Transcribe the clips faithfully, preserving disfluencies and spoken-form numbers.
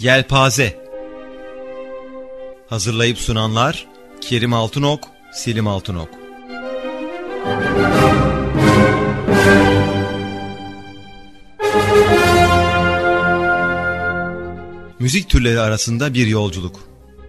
Yelpaze. Hazırlayıp sunanlar Kerim Altınok, Selim Altınok. Müzik türleri arasında bir yolculuk.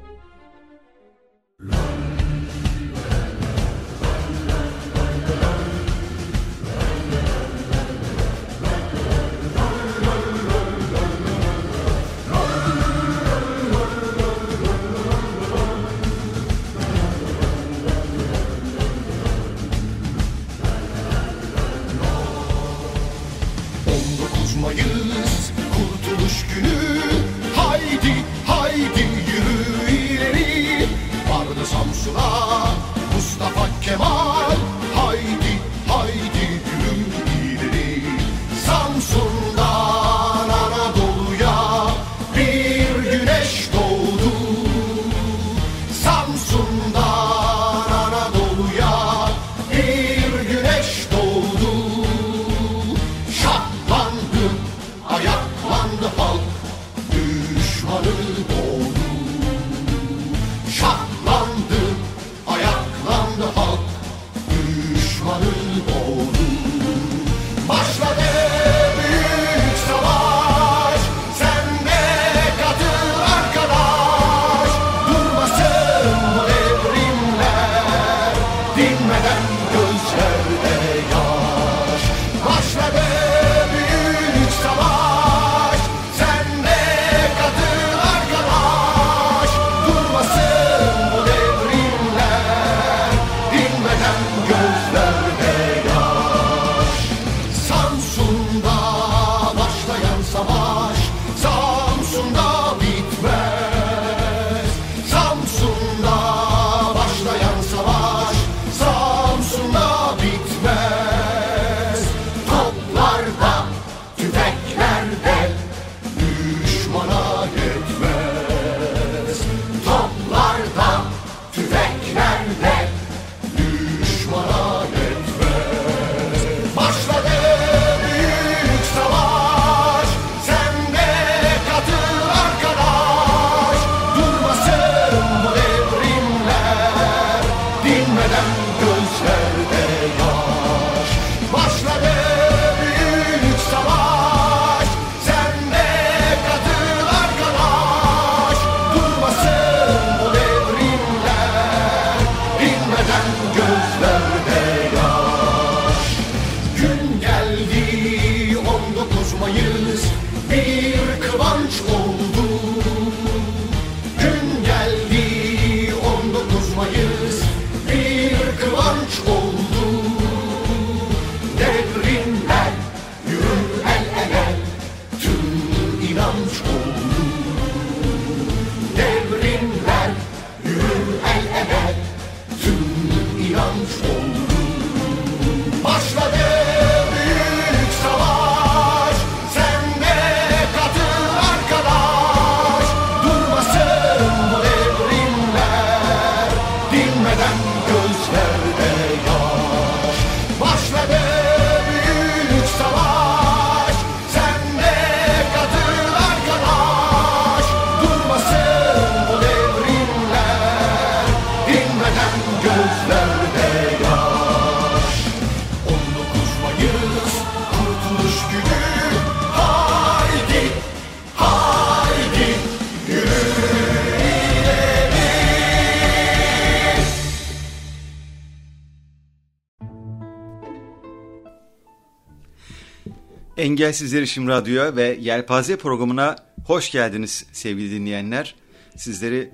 Engelsiz Erişim Radyo'ya ve Yelpaze programına hoş geldiniz sevgili dinleyenler. Sizleri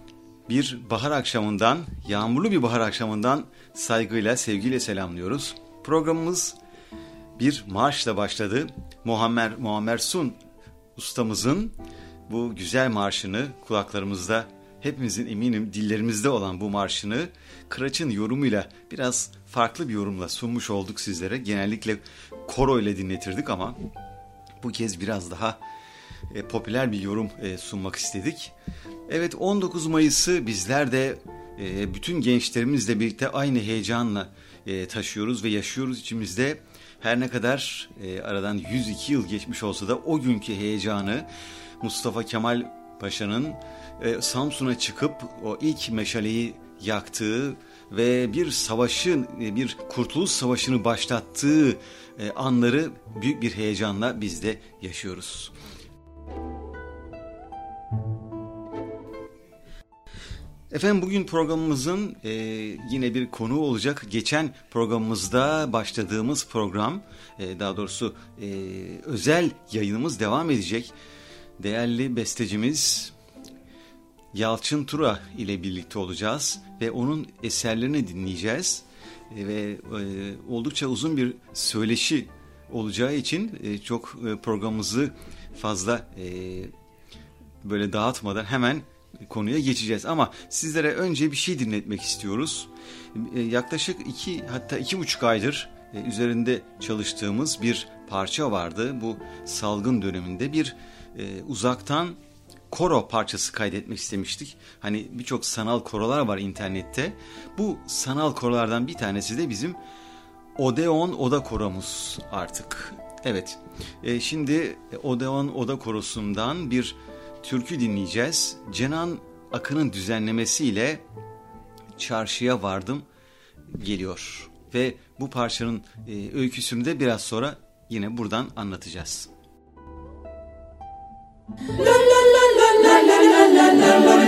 bir bahar akşamından, yağmurlu bir bahar akşamından saygıyla, sevgiyle selamlıyoruz. Programımız bir marşla başladı. Muammer, Muammer Sun ustamızın bu güzel marşını kulaklarımızda, hepimizin eminim dillerimizde olan bu marşını Kıraç'ın yorumuyla, biraz farklı bir yorumla sunmuş olduk sizlere. Genellikle koro ile dinletirdik ama bu kez biraz daha e, popüler bir yorum e, sunmak istedik. Evet, on dokuz Mayıs'ı bizler de e, bütün gençlerimizle birlikte aynı heyecanla e, taşıyoruz ve yaşıyoruz içimizde. Her ne kadar e, aradan yüz iki yıl geçmiş olsa da o günkü heyecanı Mustafa Kemal Paşa'nın e, Samsun'a çıkıp o ilk meşaleyi yaktığı ve bir savaşın, bir kurtuluş savaşını başlattığı e, anları büyük bir heyecanla biz de yaşıyoruz. Efendim bugün programımızın e, yine bir konuğu olacak. Geçen programımızda başladığımız program, e, daha doğrusu e, özel yayınımız devam edecek. Değerli bestecimiz Yalçın Tura ile birlikte olacağız ve onun eserlerini dinleyeceğiz. E, ve e, oldukça uzun bir söyleşi olacağı için e, çok e, programımızı fazla e, böyle dağıtmadan hemen konuya geçeceğiz. Ama sizlere önce bir şey dinletmek istiyoruz. E, yaklaşık iki hatta iki buçuk aydır e, üzerinde çalıştığımız bir parça vardı. Bu salgın döneminde bir e, uzaktan koro parçası kaydetmek istemiştik. Hani birçok sanal korolar var internette. Bu sanal korolardan bir tanesi de bizim Odeon Oda Koromuz artık. Evet, e, şimdi Odeon Oda Korosu'ndan bir türkü dinleyeceğiz. Cenan Akın'ın düzenlemesiyle Çarşıya Vardım geliyor. Ve bu parçanın e, öyküsünü de biraz sonra yine buradan anlatacağız. La la la la la la la la la la la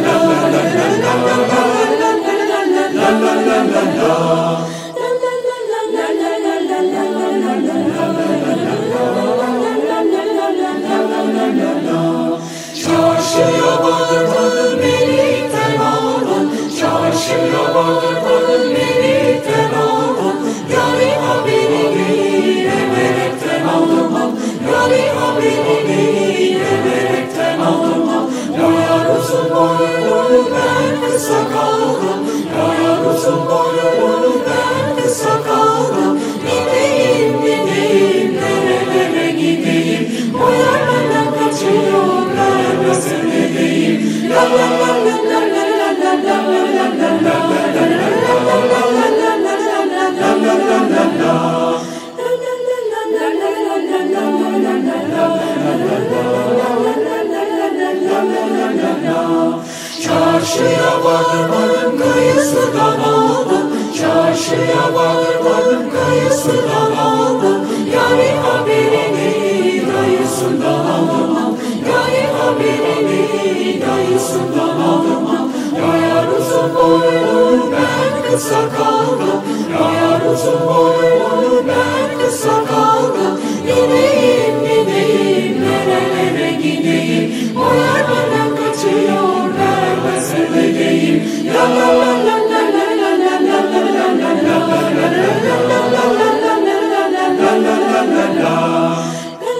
Çarşıya vardım birlikten aldım, çarşıya vardım birlikten aldım, yâri haberini emerekten aldım, yâri haberini emerekten aldım, yar uzun boylu ben kısa kaldım, yar uzun boylu ben kısa kaldım, gideyim gideyim nerelere gideyim, o yar benden kaçıyor. La la la la la la la la la la la. Çarşıya vardım vardım kayısıdan aldım, çarşıya vardım vardım kayısıdan aldım, yâri haberini dayısından aldım, yâri haberini dayısından aldım, yar uzun boylu ben kısa kaldım, yar uzun boylu ben kısa kaldım, gideyim gideyim nerelere gideyim, o yar benden kaçıyor vermezse ödeyim, la la la la la la la la la la la la la la.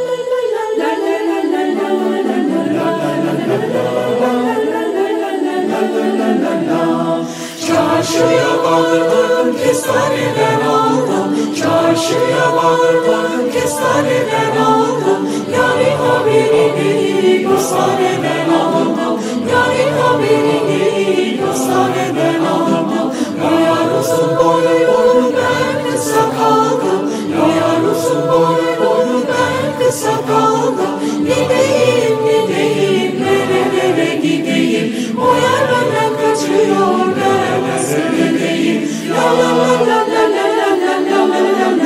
Çarşıya vardım kestaneden aldım, çarşıya vardım kestaneden aldım, yâri haberini kestaneden aldım, yâri haberini kestaneden aldım, yar uzun boylu ben kısa kaldım, yar uzun boylu ben kısa kaldım, gideyim gideyim nerelere gideyim, o yar benden kaçıyor vermezse ödeyim, la la la la la la la la la la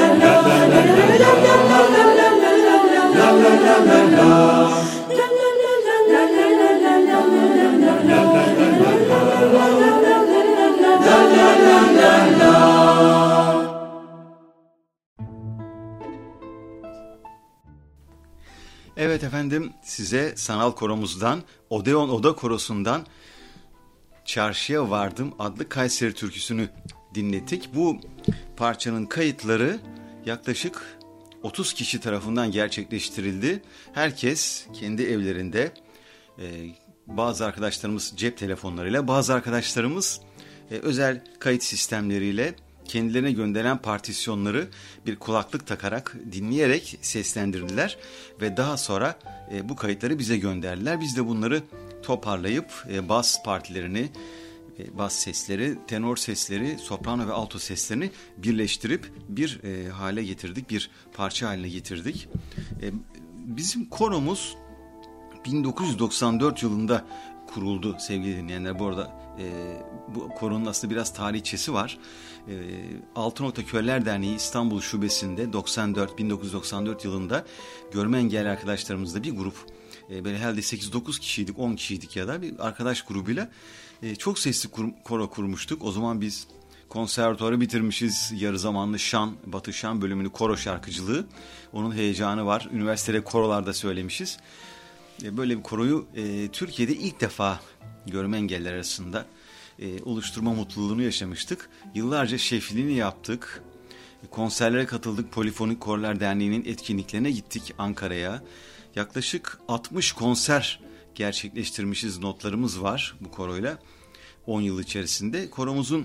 Evet efendim, size sanal koromuzdan, Odeon Oda Korosu'ndan Çarşıya Vardım adlı Kayseri türküsünü dinlettik. Bu parçanın kayıtları yaklaşık otuz kişi tarafından gerçekleştirildi. Herkes kendi evlerinde, bazı arkadaşlarımız cep telefonlarıyla, bazı arkadaşlarımız özel kayıt sistemleriyle kendilerine gönderen partisyonları bir kulaklık takarak dinleyerek seslendirdiler ve daha sonra e, bu kayıtları bize gönderdiler. Biz de bunları toparlayıp e, bas partilerini e, bas sesleri, tenor sesleri, soprano ve alto seslerini birleştirip bir e, hale getirdik, bir parça haline getirdik. E, bizim koromuz bin dokuz yüz doksan dört yılında kuruldu sevgili dinleyenler. Bu arada e, bu koronun aslında biraz tarihçesi var. E, Altı Nokta Körler Derneği İstanbul Şubesi'nde doksan dört bin dokuz yüz doksan dört yılında görme engelli arkadaşlarımızla bir grup, e, böyle herhalde sekiz dokuz kişiydik, on kişiydik ya da bir arkadaş grubuyla e, çok sesli kur, koro kurmuştuk. O zaman biz konservatuarı bitirmişiz. Yarı zamanlı şan, Batı şan bölümünü, koro şarkıcılığı. Onun heyecanı var. Üniversitede korolarda söylemişiz. Böyle bir koroyu e, Türkiye'de ilk defa görme engelliler arasında e, oluşturma mutluluğunu yaşamıştık. Yıllarca şefliğini yaptık. Konserlere katıldık. Polifonik Korlar Derneği'nin etkinliklerine gittik Ankara'ya. Yaklaşık altmış konser gerçekleştirmişiz, notlarımız var bu koroyla. on yıl içerisinde. Koromuzun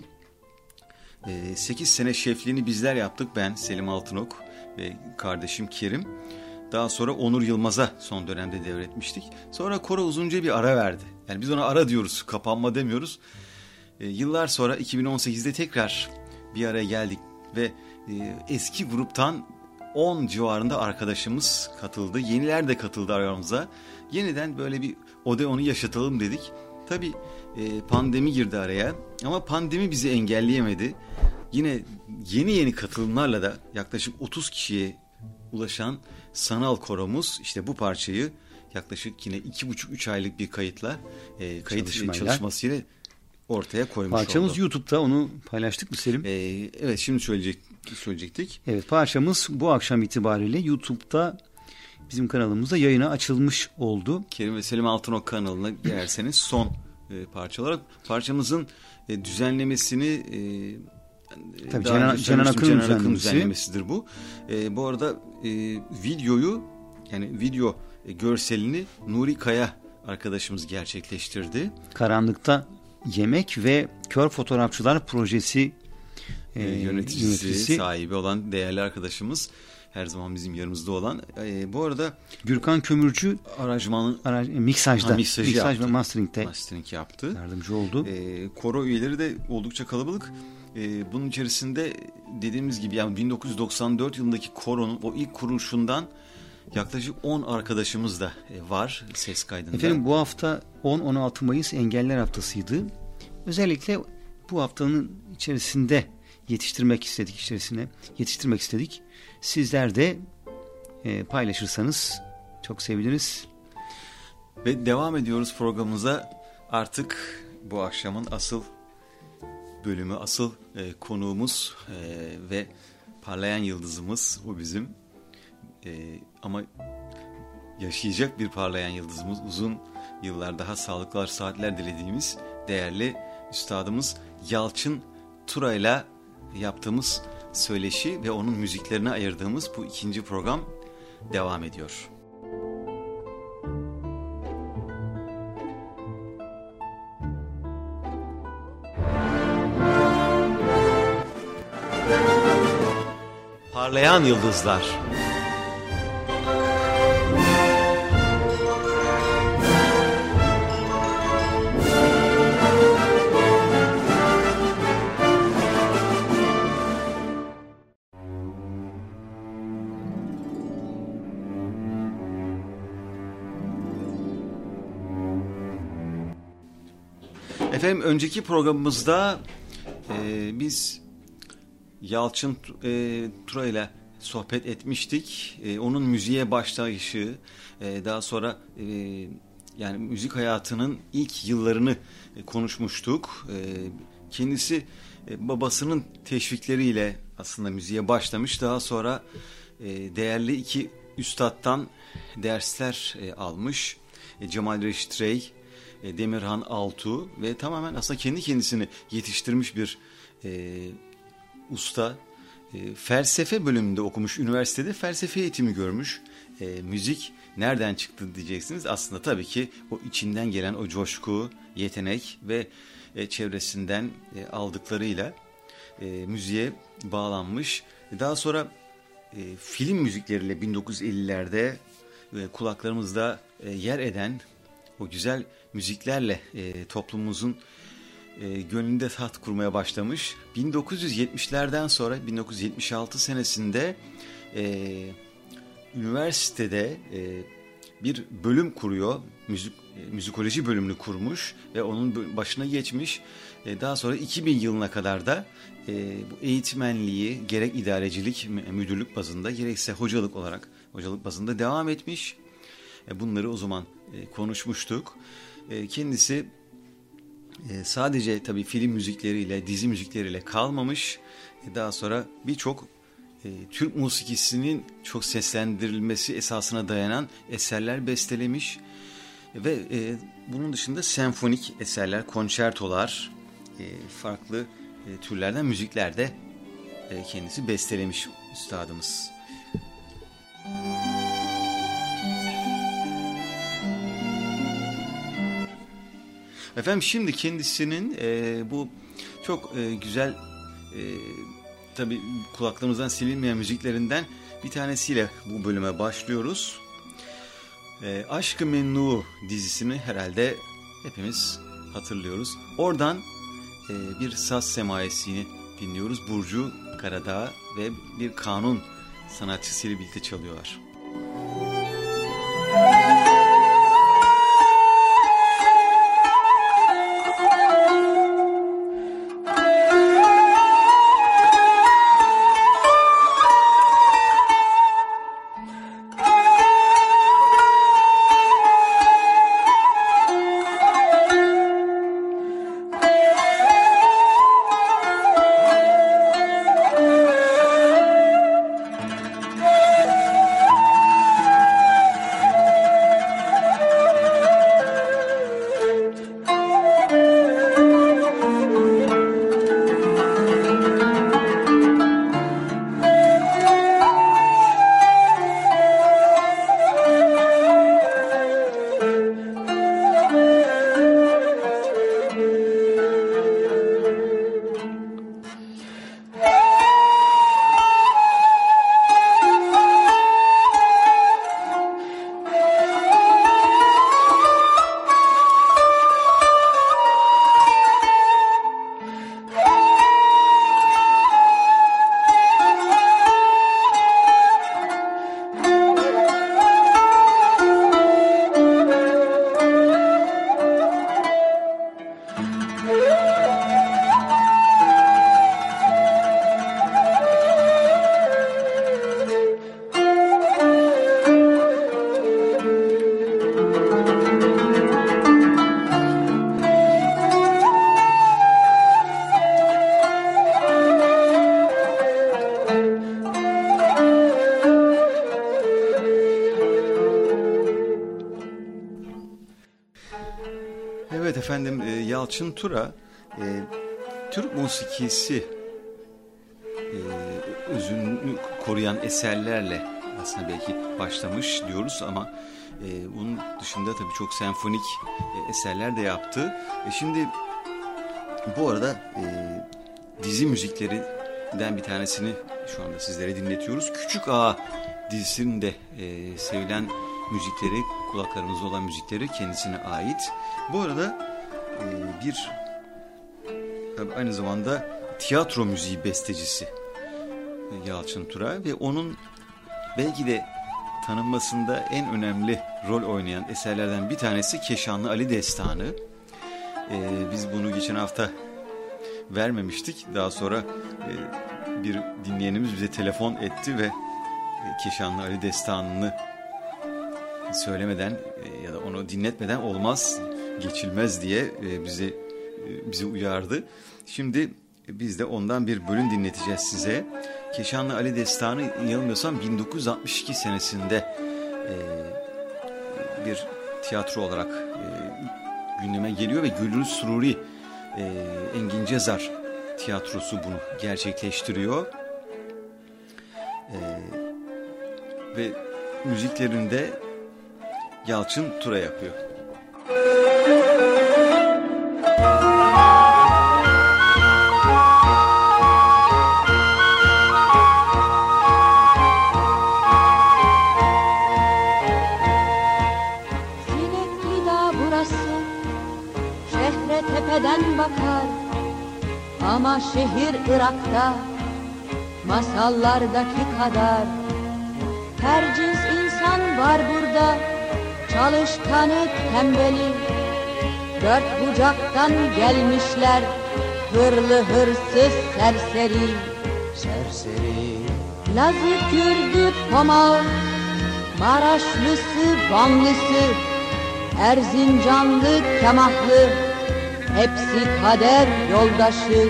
e, sekiz sene şefliğini bizler yaptık. Ben, Selim Altınok ve kardeşim Kerim. Daha sonra Onur Yılmaz'a son dönemde devretmiştik. Sonra koro uzunca bir ara verdi. Yani biz ona ara diyoruz, kapanma demiyoruz. E, yıllar sonra iki bin on sekizde tekrar bir araya geldik ve e, eski gruptan on civarında arkadaşımız katıldı. Yeniler de katıldı aramıza. Yeniden böyle bir Odeon'u yaşatalım dedik. Tabii e, pandemi girdi araya ama pandemi bizi engelleyemedi. Yine yeni yeni katılımlarla da yaklaşık otuz kişiye ulaşan sanal koromuz işte bu parçayı yaklaşık yine iki buçuk üç aylık bir kayıtla e, kayıt çalışmasıyla ortaya koymuş parçamız oldu. YouTube'da, onu paylaştık mı Selim? E, evet, şimdi söyleyecek, söyleyecektik. Evet, parçamız bu akşam itibariyle YouTube'da bizim kanalımızda yayına açılmış oldu. Kerim ve Selim Altınok kanalına girerseniz son e, parça olarak parçamızın e, düzenlemesini e, Tabii Cenan, Cenan Akın'ın Akın düzenlemesidir bu. E, bu arada e, videoyu, yani video e, görselini Nuri Kaya arkadaşımız gerçekleştirdi. Karanlıkta Yemek ve Kör Fotoğrafçılar Projesi e, yöneticisi, yöneticisi, sahibi olan değerli arkadaşımız, her zaman bizim yanımızda olan. E, bu arada Gürkan Kömürcü aranjmanı, araj, miksajda, ha, miksaj miksaj ve mastering'de mastering yaptı. Yardımcı oldu. E, koro üyeleri de oldukça kalabalık. Ee, bunun içerisinde dediğimiz gibi yani bin dokuz yüz doksan dört yılındaki koronun o ilk kuruluşundan yaklaşık on arkadaşımız da var ses kaydında. Efendim, bu hafta on on altı Mayıs Engelliler Haftası'ydı. Özellikle bu haftanın içerisinde yetiştirmek istedik, içerisine yetiştirmek istedik. Sizler de e, paylaşırsanız çok seviniriz. Ve devam ediyoruz programımıza. Artık bu akşamın asıl bölümü, asıl e, konuğumuz e, ve parlayan yıldızımız o bizim. E, ama yaşayacak bir parlayan yıldızımız, uzun yıllar daha sağlıklı saatler dilediğimiz değerli üstadımız Yalçın Tura'yla yaptığımız söyleşi ve onun müziklerine ayırdığımız bu ikinci program devam ediyor. Parlayan Yıldızlar. Efendim, önceki programımızda e, biz Yalçın e, Tura ile sohbet etmiştik. E, onun müziğe başlayışı, e, daha sonra e, yani müzik hayatının ilk yıllarını e, konuşmuştuk. E, kendisi e, babasının teşvikleriyle aslında müziğe başlamış. Daha sonra e, değerli iki üstattan dersler e, almış. E, Cemal Reşit Rey, e, Demirhan Altuğ ve tamamen aslında kendi kendisini yetiştirmiş bir e, usta. E, felsefe bölümünde okumuş, üniversitede felsefe eğitimi görmüş. E, müzik nereden çıktı diyeceksiniz. Aslında tabii ki o içinden gelen o coşku, yetenek ve e, çevresinden e, aldıklarıyla e, müziğe bağlanmış. Daha sonra e, film müzikleriyle bin dokuz yüz ellilerde e, kulaklarımızda e, yer eden o güzel müziklerle e, toplumumuzun e, gönlünde taht kurmaya başlamış. bin dokuz yüz yetmişlerden sonra bin dokuz yüz yetmiş altı senesinde e, üniversitede e, bir bölüm kuruyor. Müzik, e, müzikoloji bölümünü kurmuş ve onun başına geçmiş. E, daha sonra iki bin yılına kadar da e, bu eğitmenliği gerek idarecilik, müdürlük bazında gerekse hocalık olarak hocalık bazında devam etmiş. E, bunları o zaman e, konuşmuştuk. E, kendisi e, sadece tabii film müzikleriyle, dizi müzikleriyle kalmamış. E, daha sonra birçok e, Türk musikisinin çok seslendirilmesi esasına dayanan eserler bestelemiş. E, ve e, bunun dışında senfonik eserler, konçertolar, e, farklı e, türlerden müzikler de e, kendisi bestelemiş üstadımız. Efendim şimdi kendisinin e, bu çok e, güzel e, tabii kulaklarımızdan silinmeyen müziklerinden bir tanesiyle bu bölüme başlıyoruz. E, Aşk-ı Memnu dizisini herhalde hepimiz hatırlıyoruz. Oradan e, bir saz semaiyesini dinliyoruz. Burcu Karadağ ve bir kanun sanatçısıyla birlikte çalıyorlar. Evet efendim, Yalçın Tura e, Türk musikisi e, özünü koruyan eserlerle aslında belki başlamış diyoruz ama e, bunun dışında tabii çok senfonik e, eserler de yaptı. E, şimdi bu arada e, dizi müziklerinden bir tanesini şu anda sizlere dinletiyoruz. Küçük Ağa dizisinin de e, sevilen müzikleri, kulaklarımızda olan müzikleri kendisine ait. Bu arada e, bir tabii aynı zamanda tiyatro müziği bestecisi Yalçın Tura ve onun belki de tanınmasında en önemli rol oynayan eserlerden bir tanesi Keşanlı Ali Destanı. E, biz bunu geçen hafta vermemiştik. Daha sonra e, bir dinleyenimiz bize telefon etti ve e, Keşanlı Ali Destanı'nı söylemeden e, ya da onu dinletmeden olmaz, geçilmez diye e, bizi e, bizi uyardı. Şimdi biz de ondan bir bölüm dinleteceğiz size. Keşanlı Ali Destanı yanılmıyorsam bin dokuz yüz altmış iki senesinde e, bir tiyatro olarak e, gündeme geliyor ve Gülür Sururi e, Engin Cezar tiyatrosu bunu gerçekleştiriyor. E, ve müziklerinde Yalçın Tura yapıyor. Sinekli dağ burası, şehre tepeden bakar. Ama şehir Irak'ta masallardaki kadar. Her cins insan var burada, çalışkanı tembeli. Dört bucaktan gelmişler, hırlı hırsız serseri. Serseri. Lazı, Kürdü, Tomağı, Maraşlısı, Vanlısı, Erzincanlı, Kemahlı, hepsi kader yoldaşı.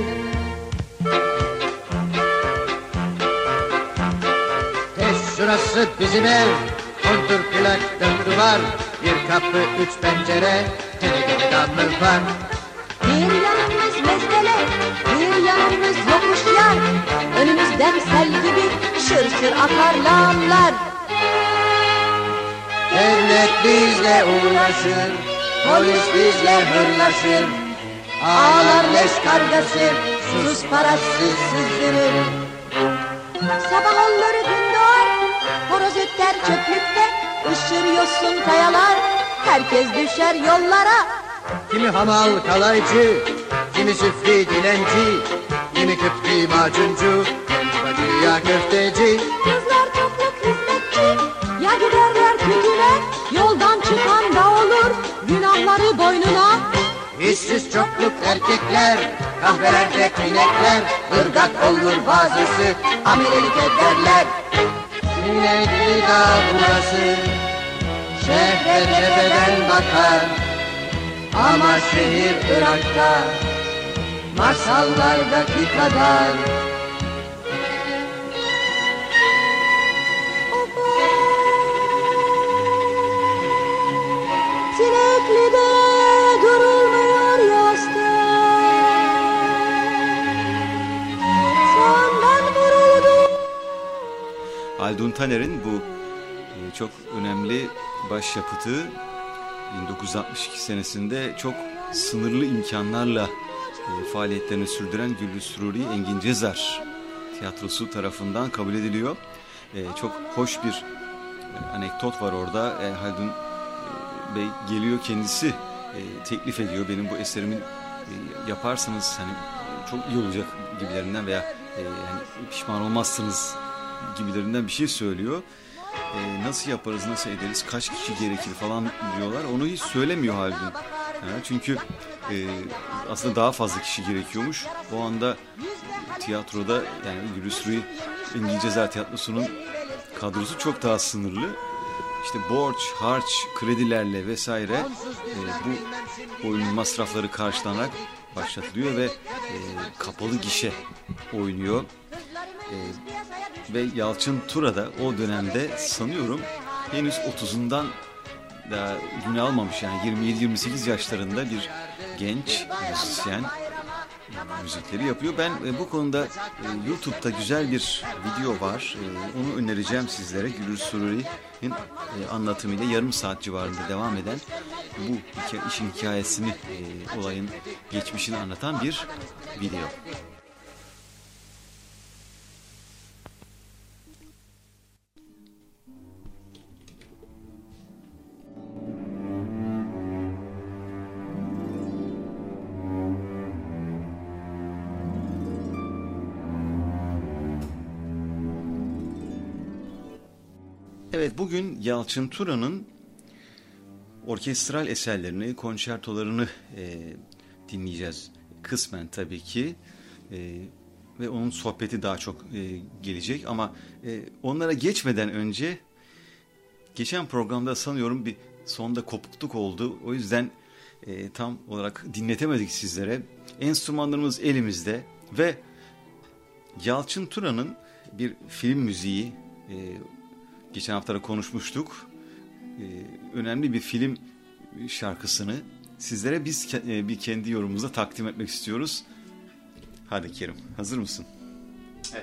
Tez şurası bizim ev, kontur plak dört duvar, bir kapı üç pencere, tenekede damlı var. Bir yanımız mezbele, bir yanımız yokuş yar. Önümüzden sel gibi şır şır akar lağımlar. Devlet bizle uğraşır, polis bizle hırlaşır. Ağlar leş kargası, sus parası sızdırır. Sabah olur gün doğar, horoz öter çöplükte. Işır yosun kayalar, herkes düşer yollara. Kimi hamal kalaycı, kimi süfli dilenci, kimi küpli macuncu, bacı ya köfteci. Kızlar topluk hizmetçi, ya giderler kötüne. Yoldan çıkan da olur, günahları boynuna. İşsiz çokluk erkekler, kahvelerde inekler, ırgat olur bazısı, amelelik ederler. Sinekli dağ burası, şehre tepeden bakar. Ama şehir Irak'ta, masallardaki kadar. Sinekli'de durulmuyor yasta. Sağından vuruldu. Haldun Taner'in bu e, çok önemli başyapıtı bin dokuz yüz altmış iki senesinde çok sınırlı imkanlarla e, faaliyetlerini sürdüren Güllü Süruri Engin Cezar tiyatrosu tarafından kabul ediliyor. E, çok hoş bir e, anekdot var orada. E, Haldun e, Bey geliyor, kendisi e, teklif ediyor. Benim bu eserimi e, yaparsanız hani e, çok iyi olacak gibilerinden veya e, yani pişman olmazsınız gibilerinden bir şey söylüyor. Ee, nasıl yaparız, nasıl ederiz, kaç kişi gerekir falan diyorlar. Onu hiç söylemiyor Haldun. Yani çünkü e, aslında daha fazla kişi gerekiyormuş. O anda tiyatroda yani Güllü Süruri Engin Cezar Tiyatrosu'nun kadrosu çok daha sınırlı. İşte borç, harç, kredilerle vesaire e, bu oyunun masrafları karşılanarak başlatılıyor ve e, kapalı gişe oynuyor. E, ve Yalçın Tura da o dönemde sanıyorum henüz otuzundan daha gün almamış, yani yirmi yedi yirmi sekiz yaşlarında bir genç müzisyen müzikleri yapıyor. Ben e, bu konuda e, YouTube'da güzel bir video var. E, onu önereceğim sizlere. Güllü Süruri'nin e, anlatımıyla yarım saat civarında devam eden bu hikaye, işin hikayesini, e, olayın geçmişini anlatan bir video. Evet, bugün Yalçın Tura'nın orkestral eserlerini, konçertolarını e, dinleyeceğiz. Kısmen tabii ki e, ve onun sohbeti daha çok e, gelecek ama e, onlara geçmeden önce geçen programda sanıyorum bir sonda kopukluk oldu. O yüzden e, tam olarak dinletemedik sizlere. Enstrümanlarımız elimizde ve Yalçın Tura'nın bir film müziği, e, geçen hafta konuşmuştuk. Ee, önemli bir film şarkısını sizlere biz ke- bir kendi yorumumuza takdim etmek istiyoruz. Hadi Kerim, hazır mısın? Evet.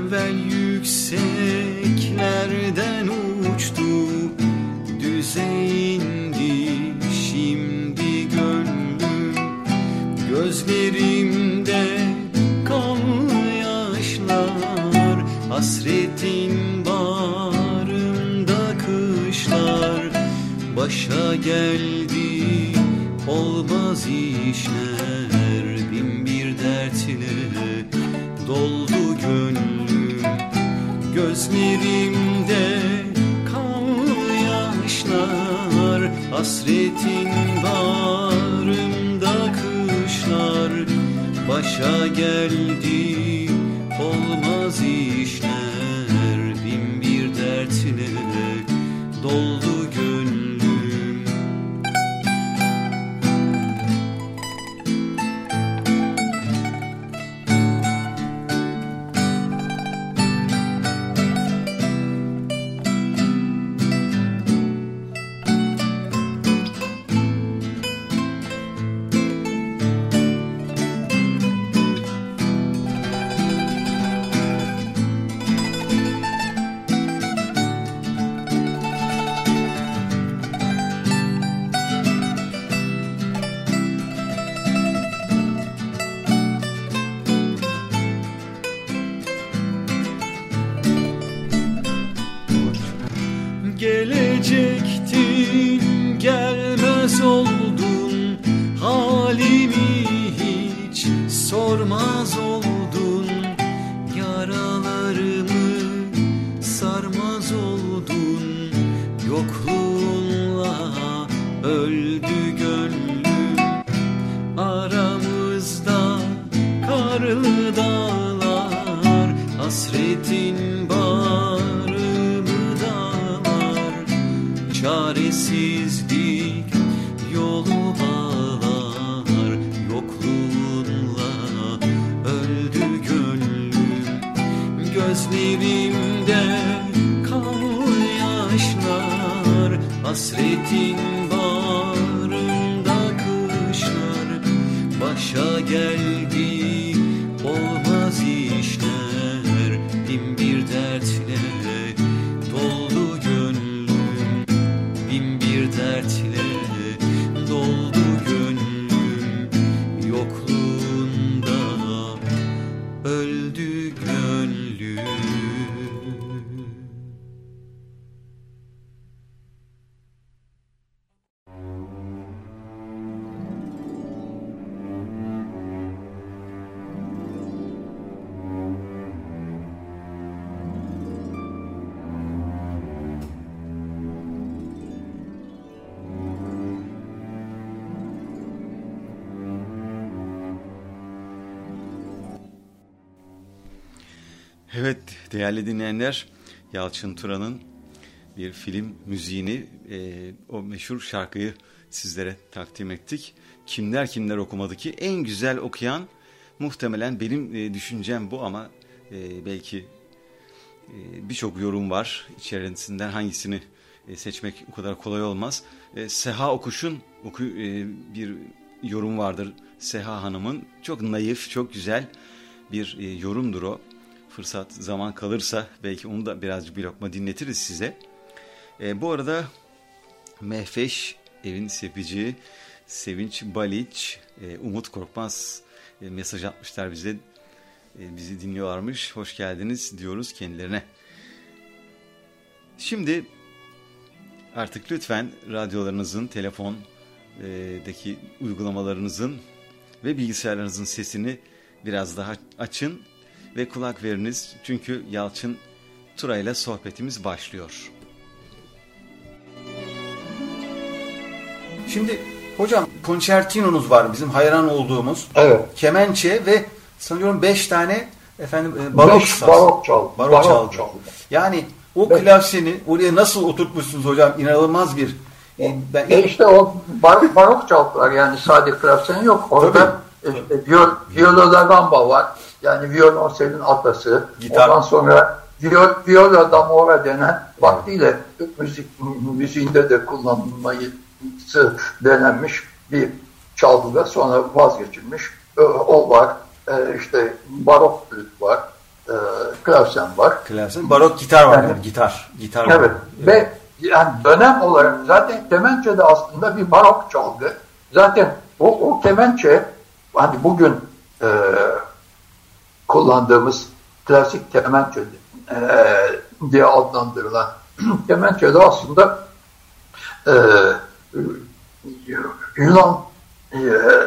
Evvel yükseklerden uçtu, düze indi şimdi gönlüm. Gözlerimde kanlı yaşlar, hasretin bağrımda kışlar. Başa geldi olmaz işler, bin bir dertle doldu gönlüm. Gözlerimde kanlı yaşlar, hasretin bağrımda kışlar. Başa geldi olmaz işler, bin bir dertle doldu gönlüm. Gelecektin gelmez oldun, halimi hiç sormaz oldun. Yaralarımı sarmaz oldun, yokluğunla öldü gönlüm. Aramızda karlı dağlar, hasretin bağrımı dağlar. Çaresizlik yolu bağlar, yokluğunla öldü gönlüm. Gözlerimde kanlı yaşlar, hasretin bağrımda kışlar. Başa geldi olmaz işler, bin bir dertle doldu gönlüm. Bin bir dertle doldu gönlüm, yokluğunda öldü gönlüm. Evet değerli dinleyenler, Yalçın Turan'ın bir film müziğini, e, o meşhur şarkıyı sizlere takdim ettik. Kimler kimler okumadı ki? En güzel okuyan muhtemelen benim e, düşüncem bu ama e, belki e, birçok yorum var. İçerisinden hangisini e, seçmek o kadar kolay olmaz. E, Seha Okuş'un oku, e, bir yorum vardır. Seha Hanım'ın çok naif, çok güzel bir e, yorumdur o. Fırsat, zaman kalırsa belki onu da birazcık bir lokma dinletiriz size. E, bu arada Mehveş, Evin Sepici, Sevinç Baliç, e, Umut Korkmaz e, mesaj atmışlar bize. E, bizi dinliyorlarmış. Hoş geldiniz diyoruz kendilerine. Şimdi artık lütfen radyolarınızın, telefondaki uygulamalarınızın ve bilgisayarlarınızın sesini biraz daha açın ve kulak veriniz. Çünkü Yalçın Turay'la sohbetimiz başlıyor. Şimdi hocam konçertinonuz var bizim hayran olduğumuz. Evet. Kemençe ve sanıyorum beş tane efendim barok beş saz. barok çal. Barok, barok çaldı. çal. Yani o beş. klavseni oraya nasıl oturtmuşsunuz hocam? İnanılmaz bir. E, ben E işte o bar, barok çaldılar yani sade klavsen yok. Orada e, viol, viola da gamba var. Yani violonselin atası. Gitar. Ondan sonra viol, viola da mora denen vaktiyle müzik müziğinde de kullanılmayı denenmiş bir çalgıda sonra vazgeçilmiş. O var. E, işte barok flüt var. E, klavsen var. Klavsen, barok gitar var yani, yani, gitar. gitar evet. Var. Ve yani dönem olarak zaten kemençe de aslında bir barok çalgı. Zaten o, o kemençe hani bugün e, kullandığımız klasik kemençe e, diye adlandırılan kemençe de aslında e, Yunan e,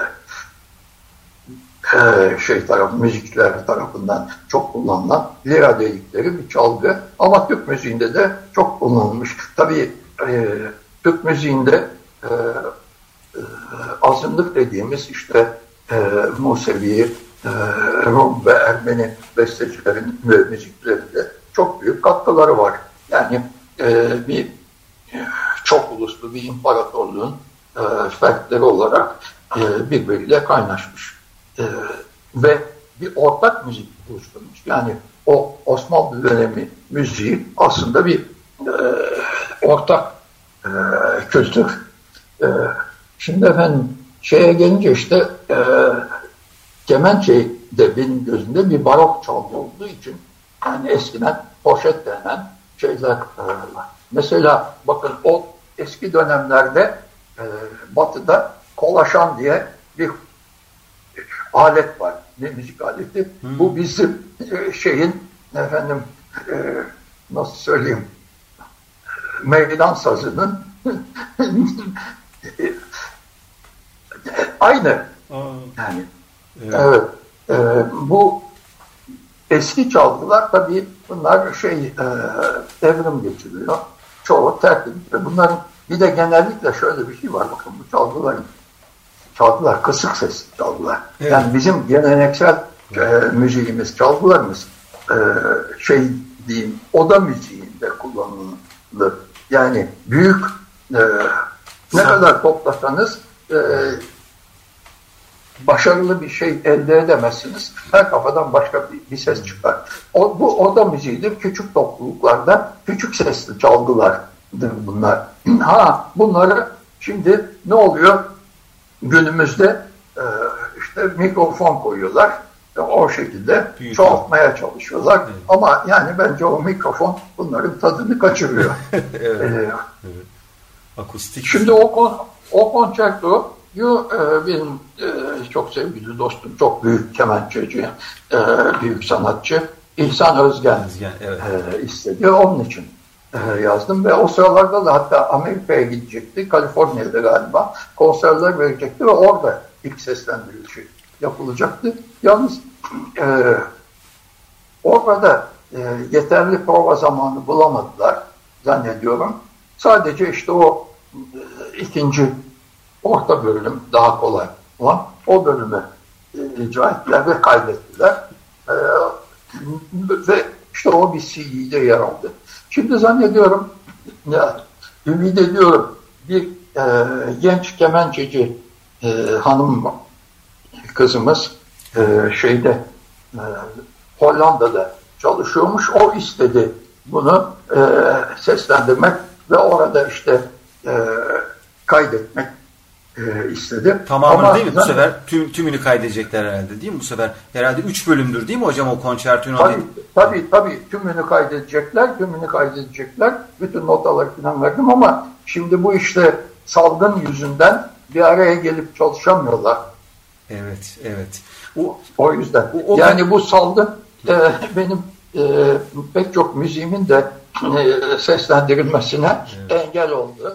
e, şey tarafı, müzikler tarafından çok kullanılan lira dedikleri bir çalgı. Ama Türk müziğinde de çok kullanılmış. Tabii e, Türk müziğinde e, e, azınlık dediğimiz işte e, Musevi, e, Rum ve Ermeni bestecilerin ve müziklerinde çok büyük katkıları var. Yani e, bir çok uluslu bir imparatorluğun e, fertleri olarak e, birbiriyle kaynaşmış. E, ve bir ortak müzik oluşturmuş. Yani o Osmanlı dönemi müziği aslında bir e, ortak e, kültür. E, şimdi efendim şeye gelince işte e, kemençe de benim gözümde bir barok çalgı olduğu için yani eskiden poşet denen şeyler e, mesela bakın o eski dönemlerde e, Batı'da kolaşan diye bir alet var. Ne müzik aleti? Hmm. Bu bizim e, şeyin efendim e, nasıl söyleyeyim meydan sazının aynı. Aa. Yani evet. evet e, bu eski çalgılar tabii bunlar şey e, evrim geçiriyor. Çoğu terk ediliyor. Bunların bir de genellikle şöyle bir şey var. Bakın bu çalgıların çalgılar kısık sesli çalgılar. Evet. Yani bizim geleneksel e, müziğimiz, çalgılarımız e, şey diyeyim oda müziğinde kullanılır. Yani büyük e, ne kadar toplasanız e, başarılı bir şey elde edemezsiniz. Her kafadan başka bir, bir ses çıkar. O, bu oda müziğidir. Küçük topluluklarda küçük sesli çalgılardır bunlar. Ha bunları şimdi ne oluyor? Günümüzde e, işte mikrofon koyuyorlar. E, o şekilde büyük çoğaltmaya çalışıyorlar. Evet. Ama yani bence o mikrofon bunların tadını kaçırıyor. evet. Ee, evet. Akustik. Şimdi o, o konçerto e, benim e, çok sevgili dostum, çok büyük kemençeci, e, büyük sanatçı İhsan Özgen, Özgen evet. e, istedi. Onun için e, yazdım ve o sıralarda da hatta Amerika'ya gidecekti. Kaliforniya'da galiba konserler verecekti ve orada ilk seslendirilişi yapılacaktı. Yalnız e, orada e, yeterli prova zamanı bulamadılar zannediyorum. Sadece işte o e, ikinci orta bölüm daha kolay olan o bölümü e, icra ettiler ve kaydettiler. E, ve işte o bir C D'de yer aldı. Şimdi zannediyorum, ya, ümit ediyorum bir e, genç kemençeci e, hanım kızımız e, şeyde e, Hollanda'da çalışıyormuş. O istedi bunu e, seslendirmek ve orada işte e, kaydetmek e, istedi. Tamamını Ama değil mi? Bu sefer tüm, tümünü kaydedecekler herhalde değil mi? Bu sefer herhalde üç bölümdür değil mi hocam o konçertünü? Tabii, tabii, tabii. Tümünü kaydedecekler, tümünü kaydedecekler. Bütün notaları falan verdim ama şimdi bu işte salgın yüzünden bir araya gelip çalışamıyorlar. Evet, evet. O, o yüzden. O, o yani ben... bu salgın e, benim e, pek çok müziğimin de e, seslendirilmesine evet. engel oldu.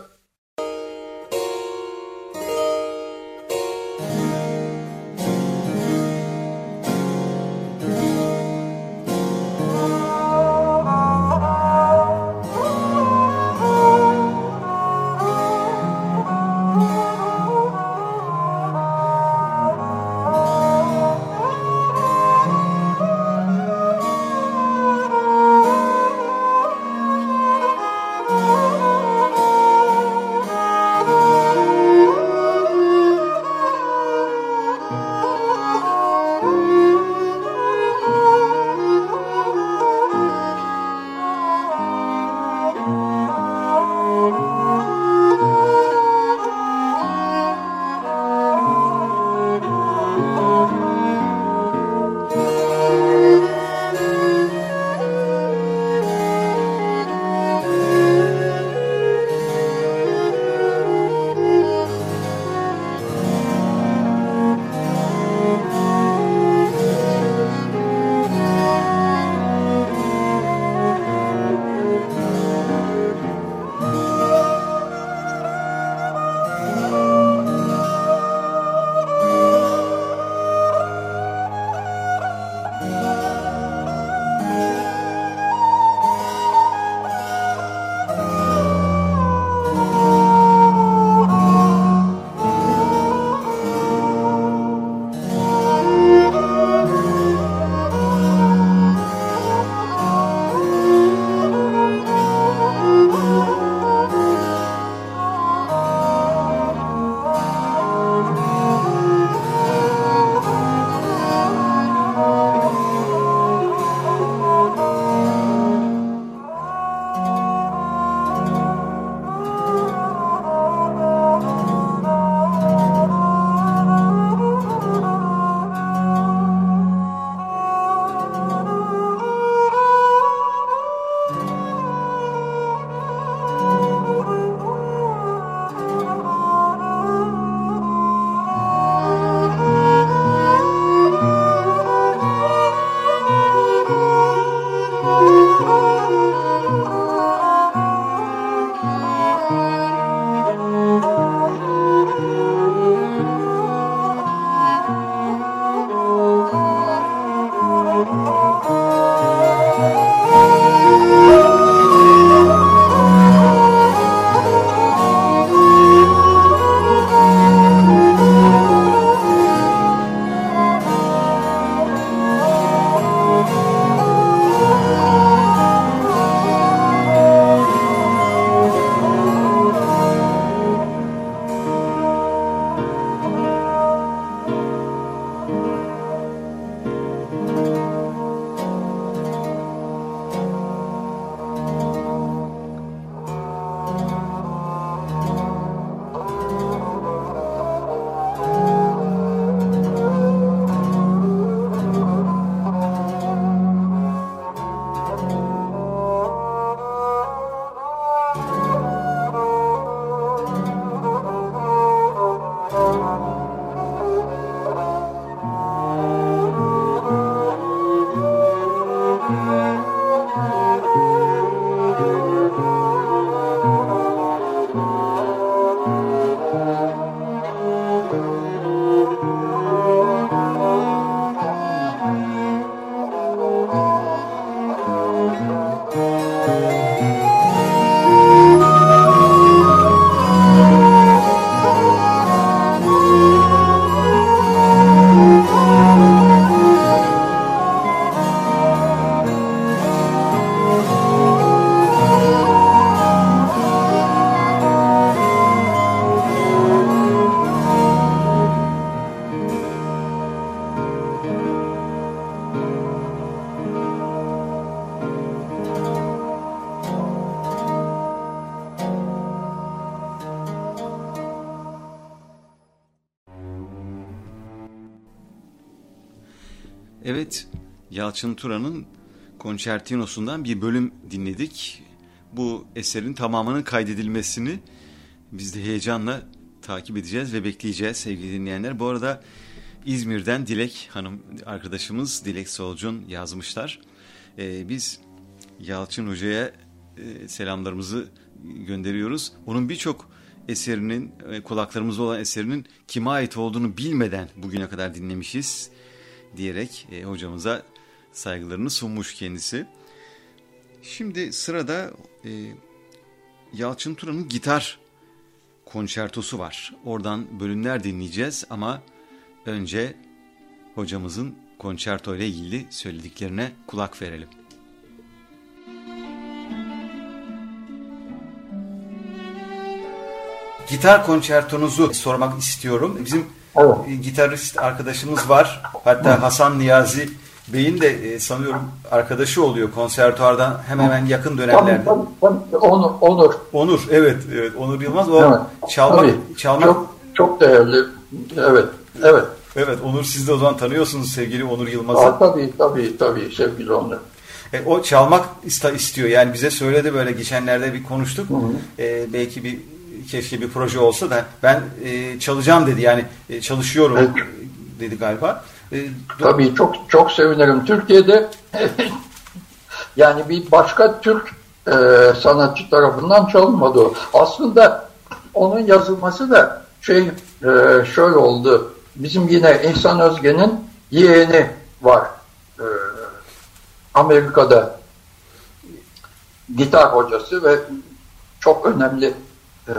Evet, Yalçın Turan'ın Concertino'sundan bir bölüm dinledik. Bu eserin tamamının kaydedilmesini biz de heyecanla takip edeceğiz ve bekleyeceğiz sevgili dinleyenler. Bu arada İzmir'den Dilek Hanım arkadaşımız, Dilek Solcun yazmışlar. Ee, biz Yalçın Hoca'ya e, selamlarımızı gönderiyoruz. Onun birçok eserinin, e, kulaklarımızda olan eserinin kime ait olduğunu bilmeden bugüne kadar dinlemişiz diyerek e, hocamıza saygılarını sunmuş kendisi. Şimdi sırada e, Yalçın Turan'ın gitar konçertosu var. Oradan bölümler dinleyeceğiz ama önce hocamızın konçerto ile ilgili söylediklerine kulak verelim. Gitar konçertonuzu sormak istiyorum. Bizim evet. gitarist arkadaşımız var. Hatta Hasan Niyazi Bey'in de e, sanıyorum arkadaşı oluyor konservatuardan hemen hemen yakın dönemlerde. Tabii, tabii, tabii. Onur, Onur. Onur, evet, evet. Onur Yılmaz. O evet. çalmak, tabii. çalmak. Çok, çok değerli. Evet, evet. Evet, Onur siz de o zaman tanıyorsunuz sevgili Onur Yılmaz'ı. Aa, tabii, tabii, tabii sevgili Onur. E, o çalmak istiyor. Yani bize söyledi böyle geçenlerde bir konuştuk. Hı hı. E, belki bir keşke bir proje olsa da ben e, çalacağım dedi. Yani e, çalışıyorum evet. dedi galiba. E, Tabii çok çok sevinirim. Türkiye'de yani bir başka Türk e, sanatçı tarafından çalınmadı o. Aslında onun yazılması da şey e, şöyle oldu. Bizim yine İhsan Özge'nin yeğeni var. E, Amerika'da gitar hocası ve çok önemli e,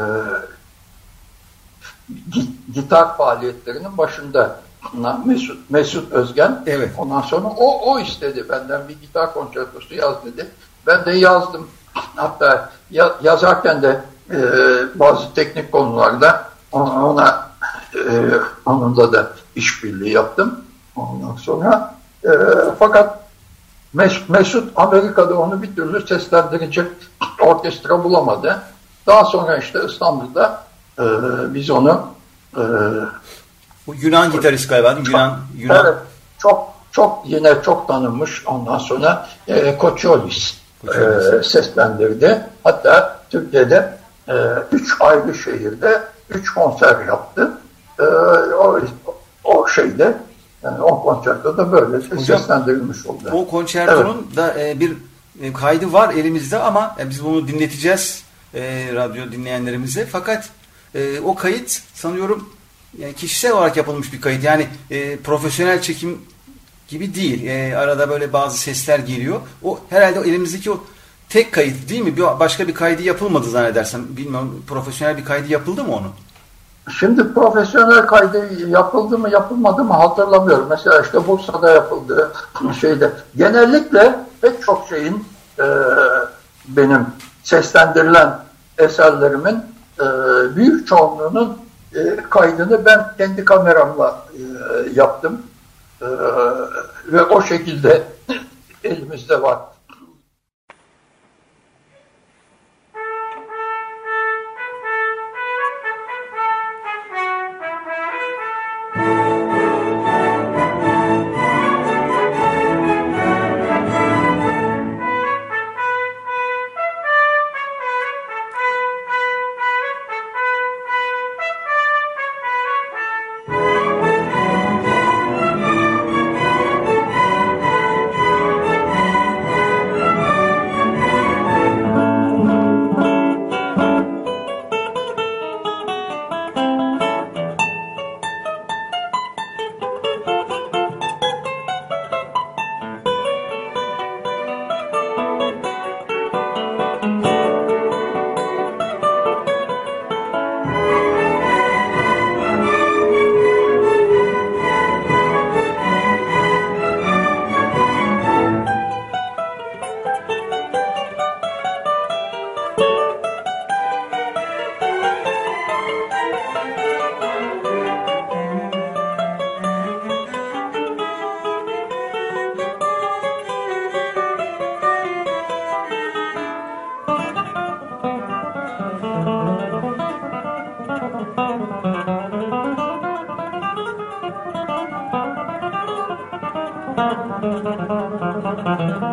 gitar faaliyetlerinin başında Mesut, Mesut Özgen. Evet. Ondan sonra o, o istedi benden bir gitar konçertosu yaz dedi. Ben de yazdım. Hatta ya, yazarken de e, bazı teknik konularda ona, ona e, onunla da işbirliği yaptım. Ondan sonra e, fakat Mes- Mesut Amerika'da onu bir türlü seslendirecek orkestra bulamadı. Daha sonra işte İstanbul'da e, biz onu e, bu Yunan gitarist galiba değil mi? Yunan, Yunan. Evet, çok çok yine çok tanınmış. Ondan sonra e, Koçiolis e, seslendirdi. Hatta Türkiye'de e, üç ayrı şehirde üç konser yaptı. E, o, o şeyde yani o konçerto da böyle Hocam, seslendirilmiş oldu. O konçertonun evet. da e, bir e, kaydı var elimizde ama e, biz bunu dinleteceğiz e, radyo dinleyenlerimize. Fakat e, o kayıt sanıyorum yani kişisel olarak yapılmış bir kayıt. Yani e, profesyonel çekim gibi değil. E, arada böyle bazı sesler geliyor. O herhalde o elimizdeki o tek kayıt değil mi? Bir, başka bir kaydı yapılmadı zannedersem. Bilmiyorum profesyonel bir kaydı yapıldı mı onun? Şimdi profesyonel kaydı yapıldı mı yapılmadı mı hatırlamıyorum. Mesela işte Bursa'da yapıldı. Şeyde. Genellikle pek çok şeyin e, benim seslendirilen eserlerimin e, büyük çoğunluğunun e, kaydını ben kendi kameramla e, yaptım. E, ve o şekilde elimizde var.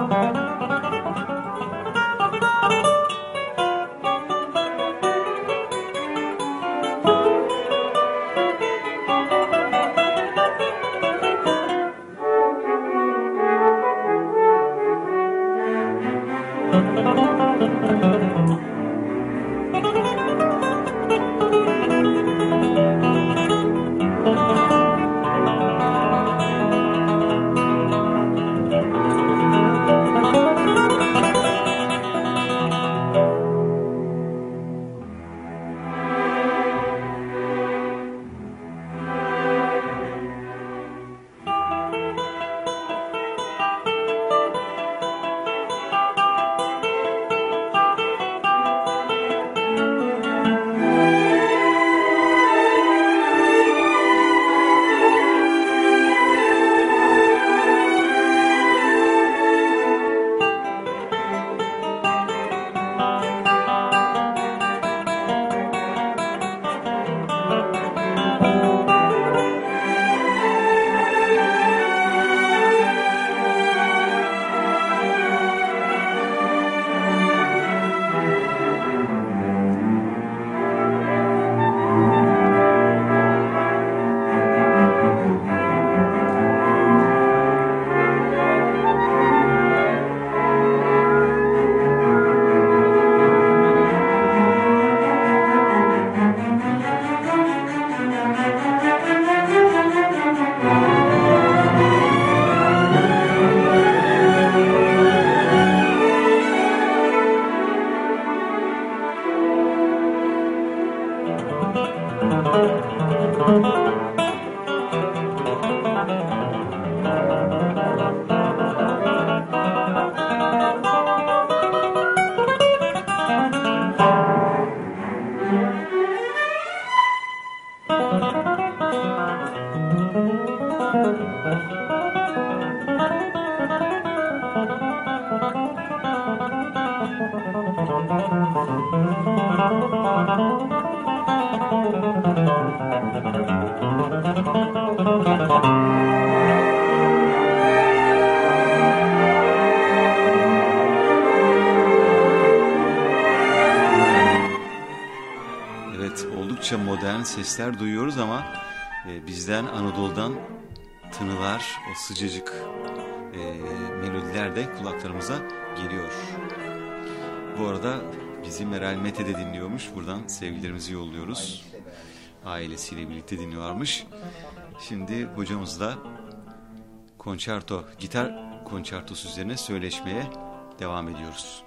Modern sesler duyuyoruz ama e, bizden Anadolu'dan tınılar, o sıcacık e, melodiler de kulaklarımıza geliyor. Bu arada bizi Meral Mete de dinliyormuş. Buradan sevgilerimizi yolluyoruz. Ailesiyle birlikte dinliyorlarmış. Şimdi hocamızla konçerto, gitar konçertosu üzerine söyleşmeye devam ediyoruz.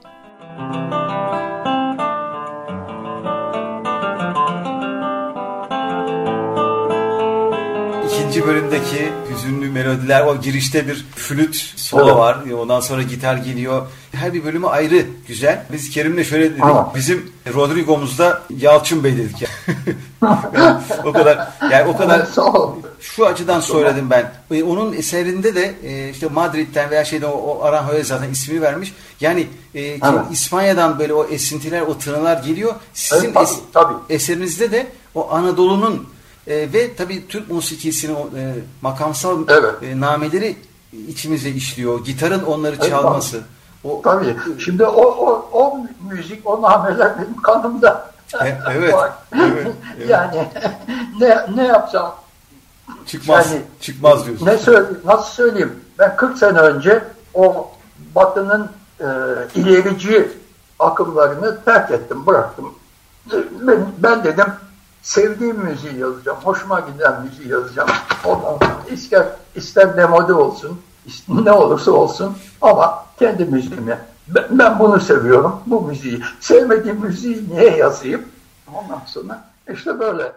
İkinci bölümdeki hüzünlü melodiler, o girişte bir flüt solo evet. var. Ondan sonra gitar geliyor. Her bir bölümü ayrı güzel. Biz Kerim'le şöyle dedik. Ama. Bizim Rodrigo'muzda Yalçın Bey dedik ya. Yani o kadar yani o kadar şu açıdan söyledim ben. Onun eserinde de işte Madrid'den veya şeyden o, o Aranjo'ya zaten ismini vermiş. Yani e, İspanya'dan böyle o esintiler, o tınılar geliyor. Sizin evet, tabii, es- tabii. eserinizde de o Anadolu'nun E, ve tabii Türk musikisinin o, e, makamsal evet. e, nameleri içimize işliyor. Gitarın onları evet, çalması. Tabii. O, tabii. Şimdi o, o, o müzik, o nameler benim kanımda. E, evet. evet. Yani ne ne yapsam çıkmaz. Yani, çıkmaz diyorsun. Ne söyleyeyim, nasıl söyleyeyim? Ben kırk sene önce o Batı'nın e, ilerici akımlarını terk ettim, bıraktım. Ben, ben dedim sevdiğim müziği yazacağım, hoşuma giden müziği yazacağım. Ondan ister, ister demode olsun, ne olursa olsun ama kendi müziğimi. Ben, ben bunu seviyorum, bu müziği. Sevmediğim müziği niye yazayım? Ondan sonra işte böyle.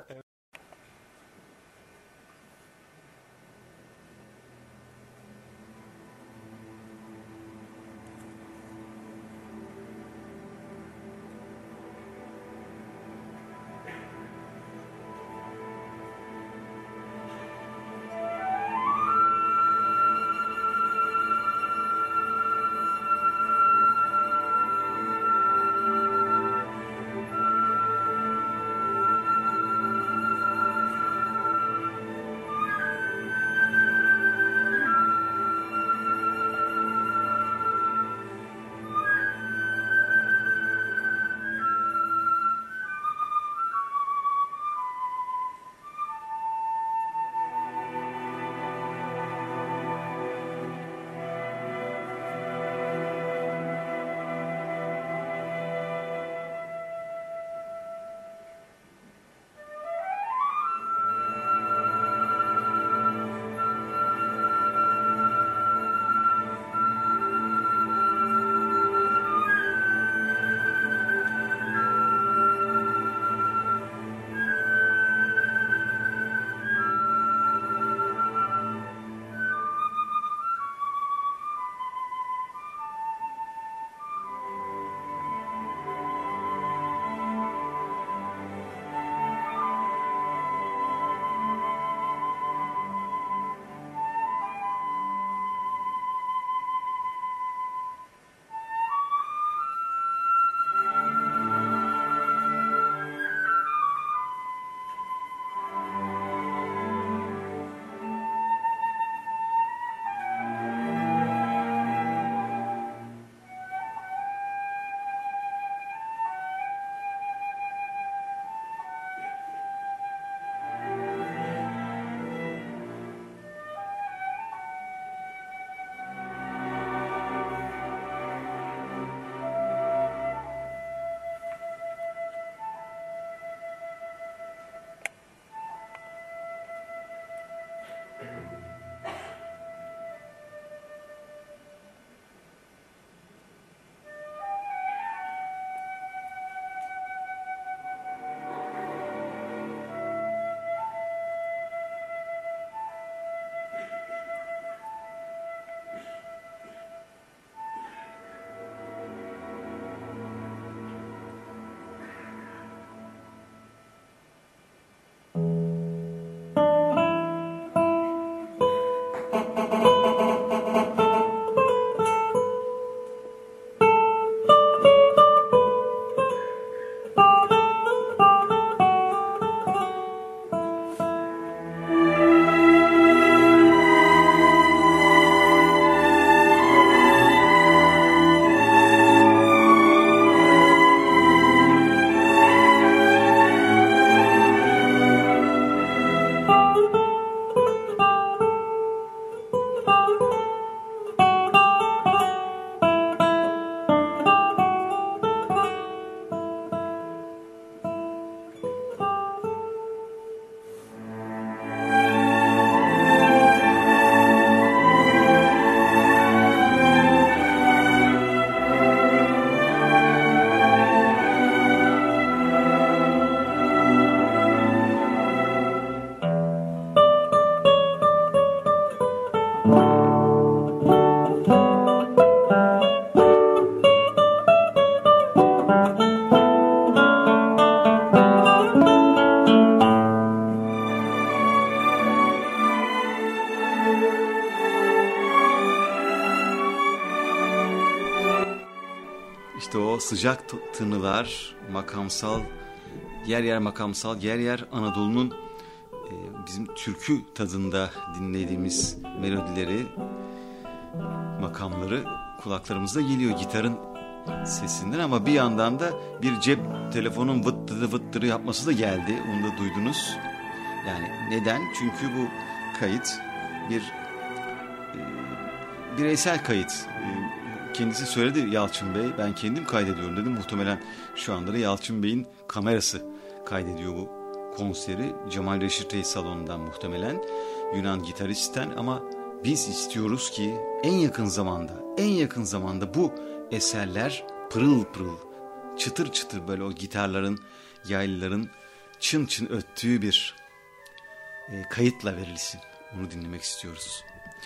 işte o sıcak tınılar, makamsal, yer yer makamsal, yer yer Anadolu'nun e, bizim türkü tadında dinlediğimiz melodileri, makamları kulaklarımızda geliyor gitarın sesinden, ama bir yandan da bir cep telefonun vıttırı vıttırı yapması da geldi. Onu da duydunuz. Yani neden? Çünkü bu kayıt bir e, bireysel kayıt. E, kendisi söyledi, Yalçın Bey. Ben kendim kaydediyorum dedim. Muhtemelen şu anda da Yalçın Bey'in kamerası kaydediyor bu konseri. Cemal Reşit Reis salonundan muhtemelen. Yunan gitaristten, ama biz istiyoruz ki en yakın zamanda, en yakın zamanda bu eserler pırıl pırıl, çıtır çıtır böyle o gitarların, yaylıların çın çın öttüğü bir e, kayıtla verilsin. Onu dinlemek istiyoruz.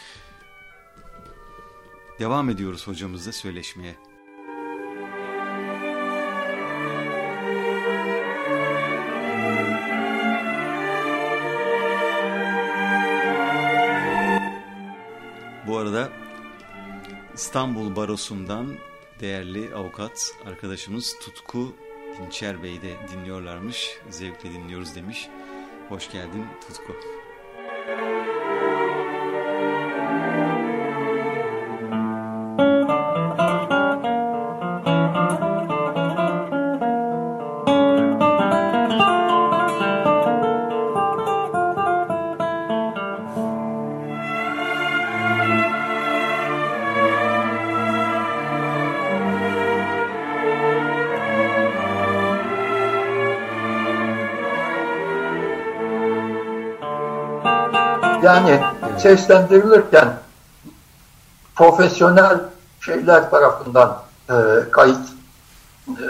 Devam ediyoruz hocamızla söyleşmeye. Bu arada İstanbul Barosu'ndan değerli avukat arkadaşımız Tutku Dinçer Bey de dinliyorlarmış. Zevkle dinliyoruz demiş. Hoş geldin Tutku. Yani seslendirilirken profesyonel şeyler tarafından e, kayıt e,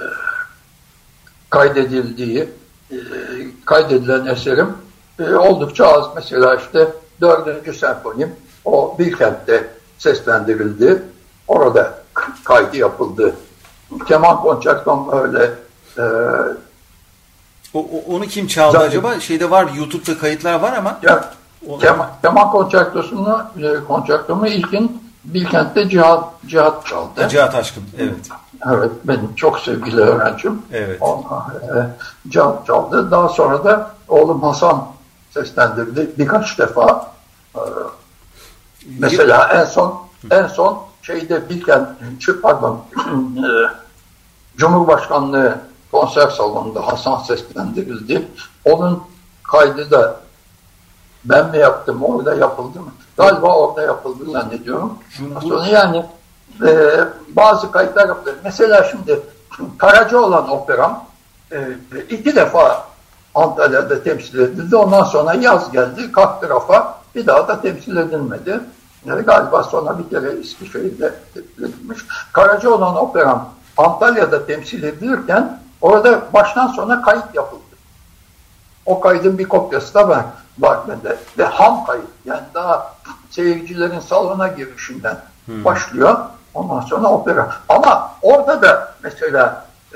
kaydedildiği e, kaydedilen eserim e, oldukça az. Mesela işte dördüncü senfonim o Bilkent'te seslendirildi. Orada kaydı yapıldı. Keman konçertom öyle. E, o, o, onu kim çaldı zaten, acaba? Şeyde var, YouTube'da kayıtlar var ama. Ya, Keman, keman konçertosunu, e, konçertomu ilkin Bilkent'te Cihat, Cihat çaldı. Cihat Aşkın, evet. Evet, benim çok sevgili öğrencim. Evet. Ona, e, Cihat çaldı. Daha sonra da oğlum Hasan seslendirdi birkaç defa. E, mesela en son en son şeyde Bilkent, pardon, e, Cumhurbaşkanlığı konser salonunda Hasan seslendirildi. Onun kaydı da ben mi yaptım, orada yapıldı mı? Galiba orada yapıldı zannediyorum. Sonra yani e, bazı kayıtlar yapıldı. Mesela şimdi Karacaoğlan operam e, iki defa Antalya'da temsil edildi. Ondan sonra yaz geldi, kalktı rafa. Bir daha da temsil edilmedi. Yani galiba sonra bir kere Eskişehir'de temsil edilmiş. Karacaoğlan operam Antalya'da temsil edilirken orada baştan sona kayıt yapıldı. O kaydın bir kopyası da var. Var bende. Ve ham kayıt. Yani daha seyircilerin salona girişinden hmm. başlıyor. Ondan sonra opera. Ama orada da mesela e,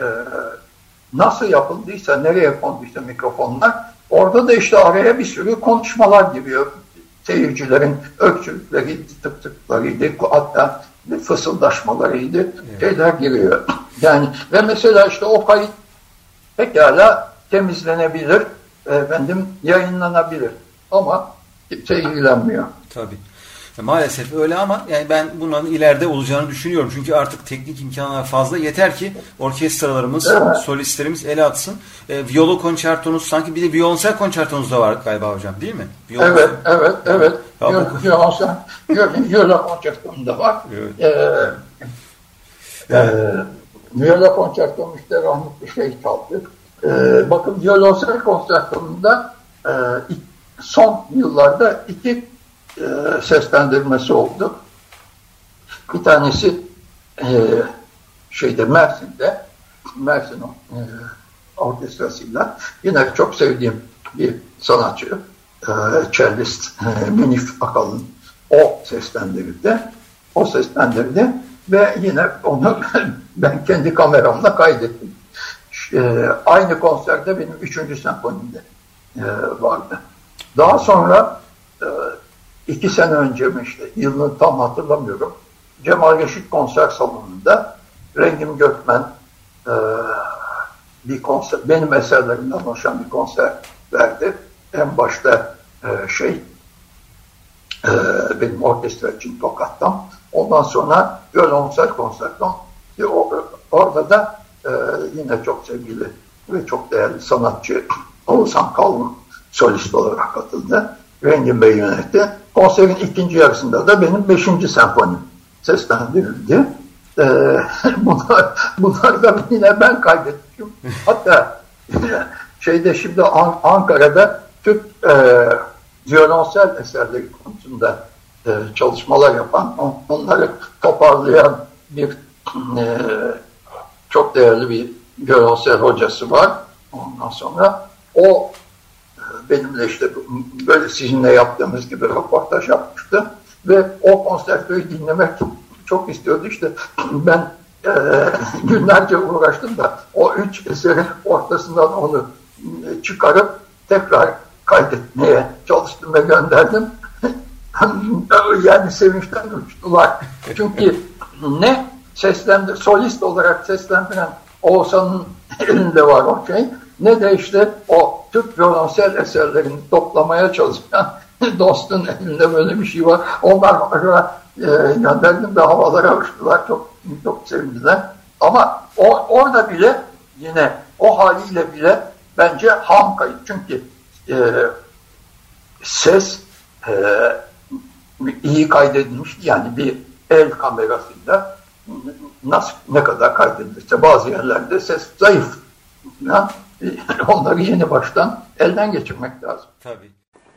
nasıl yapıldıysa, nereye konduysa mikrofonlar, orada da işte araya bir sürü konuşmalar giriyor. Seyircilerin öksürükleri, tık tıklarıydı, hatta fısıldaşmalarıydı. Evet. Şeyler giriyor. Yani ve mesela işte o kayıt pekala temizlenebilir, efendim yayınlanabilir. Ama kimse ilgilenmiyor. Tabii. Maalesef öyle, ama yani ben bunların ileride olacağını düşünüyorum. Çünkü artık teknik imkanlar fazla. Yeter ki orkestralarımız, evet, solistlerimiz ele atsın. E, viyolo konçertonuz, sanki bir de violonsel konçertonuz da var galiba hocam, değil mi? Violonsel. Evet, evet, evet. Violonsel, viyolo konçertom da var. Evet. Ee, evet. E, viyolo konçertom işte rahmetli şey çaldı. Ee, bakın violonsel konçertomunda e, son yıllarda iki e, seslendirmesi oldu. Bir tanesi e, şeyde Mersin'de, Mersin e, orkestrasıyla, yine çok sevdiğim bir sanatçı, e, cellist e, Münif Akalın, o seslendirdi. O seslendirdi ve yine onu ben kendi kameramla kaydettim. E, aynı konserde benim üçüncü senfonimde e, vardı. Daha sonra e, iki sene önce mi işte, yılını tam hatırlamıyorum, Cemal Reşit konser salonunda Rengim Gökmen e, bir konser, benim eserlerimden oluşan bir konser verdi. En başta e, şey e, benim orkestra için Tokat'tan. Ondan sonra violonsel konserton. E, orada da e, yine çok sevgili ve çok değerli sanatçı Oğuzhan Kalın solist olarak katıldı. Rengin Bey yönetti. Konserin ikinci yarısında da benim beşinci senfonim seslendirildi. Ee, bunlar, bunlar da yine ben kaydettim. Hatta şeyde şimdi An- Ankara'da Türk e, violonsel eserleri konusunda e, çalışmalar yapan, on, onları toparlayan bir e, çok değerli bir violonsel hocası var. Ondan sonra o benimle işte böyle sizinle yaptığımız gibi röportaj yapmıştı ve o konsertoyu dinlemek çok istiyordu. İşte ben e, günlerce uğraştım da o üç eserin ortasından onu çıkarıp tekrar kaydetmeye çalıştım ve gönderdim. Yani sevinçten uçtular. Çünkü ne seslendir, solist olarak seslendiren Oğuzhan'ın elinde var o şey, ne de işte o Türk violonsel eserlerini toplamaya çalışan dostun elinde böyle bir şey var. Onlar sonra e, gönderdim ve havalara uçtular. Çok çok sevindiler. Ama o, orada bile yine o haliyle bile bence ham kayıt. Çünkü e, ses e, iyi kaydedilmiş. Yani bir el kamerasıyla nasıl ne kadar kaydedilirse bazı yerlerde ses zayıf. Ya, onları yeni baştan elden geçirmek lazım. Tabii.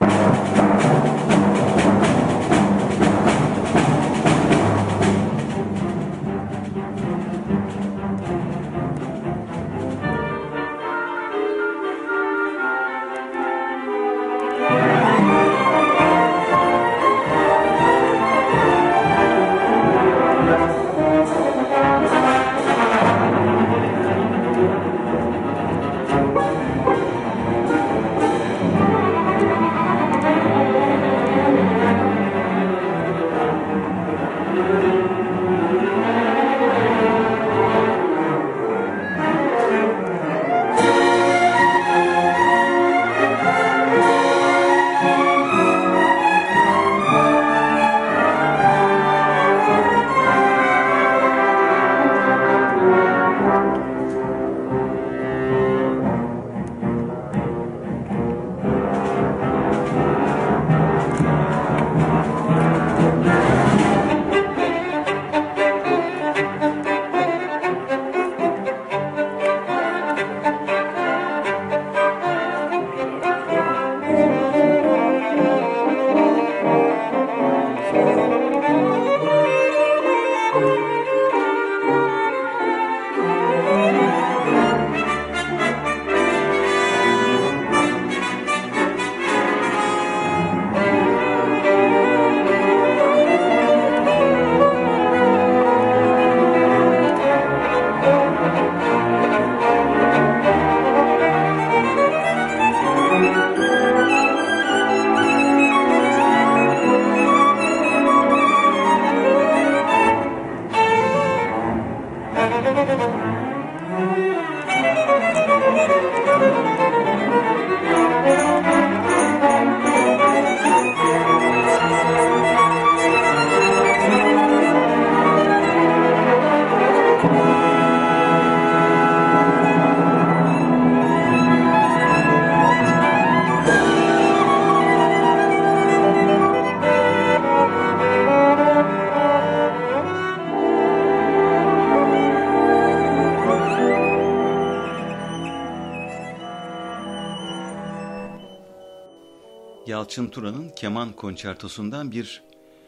Yalçın Tura'nın keman konçertosundan bir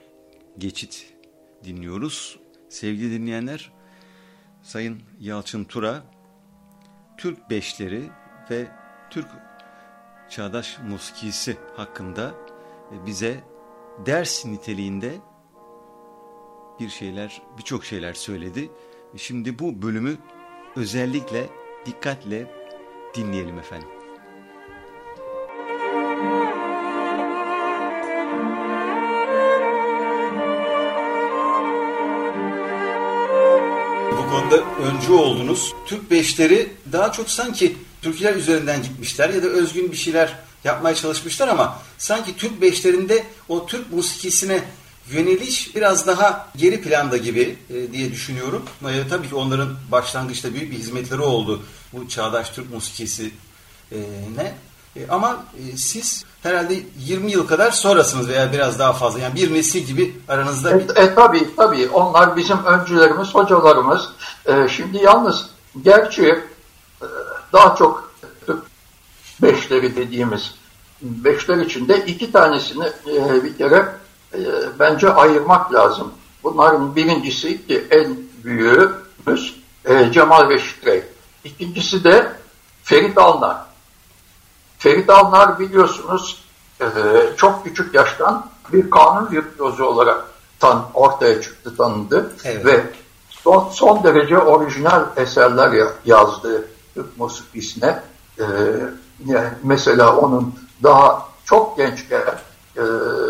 geçit dinliyoruz. Sevgili dinleyenler, Sayın Yalçın Tura, Türk beşleri ve Türk çağdaş musikisi hakkında bize ders niteliğinde bir şeyler, birçok şeyler söyledi. Şimdi bu bölümü özellikle dikkatle dinleyelim efendim. Bu konuda alanında öncü oldunuz. Türk beşleri daha çok sanki türküler üzerinden gitmişler ya da özgün bir şeyler yapmaya çalışmışlar ama sanki Türk beşlerinde o Türk musikisine yöneliş biraz daha geri planda gibi e, diye düşünüyorum. E, tabii ki onların başlangıçta büyük bir hizmetleri oldu bu çağdaş Türk musikisi e, ne? E, ama e, siz herhalde yirmi yıl kadar sonrasınız veya biraz daha fazla. Yani bir nesil gibi aranızda bir... E, e, tabii tabii. Onlar bizim öncülerimiz, hocalarımız. E, şimdi yalnız gerçi e, daha çok Türk beşleri dediğimiz beşler içinde iki tanesini e, bir kere e, bence ayırmak lazım. Bunların birincisi ki en büyüğümüz e, Cemal Reşit Rey. İkincisi de Ferit Alnar. Ferit Alnar biliyorsunuz e, çok küçük yaştan bir kanun virtüözü olarak tan ortaya çıktı, tanındı. Evet. Ve son, son derece orijinal eserler yazdı Türk musikisine. E, yani mesela onun daha çok gençken e,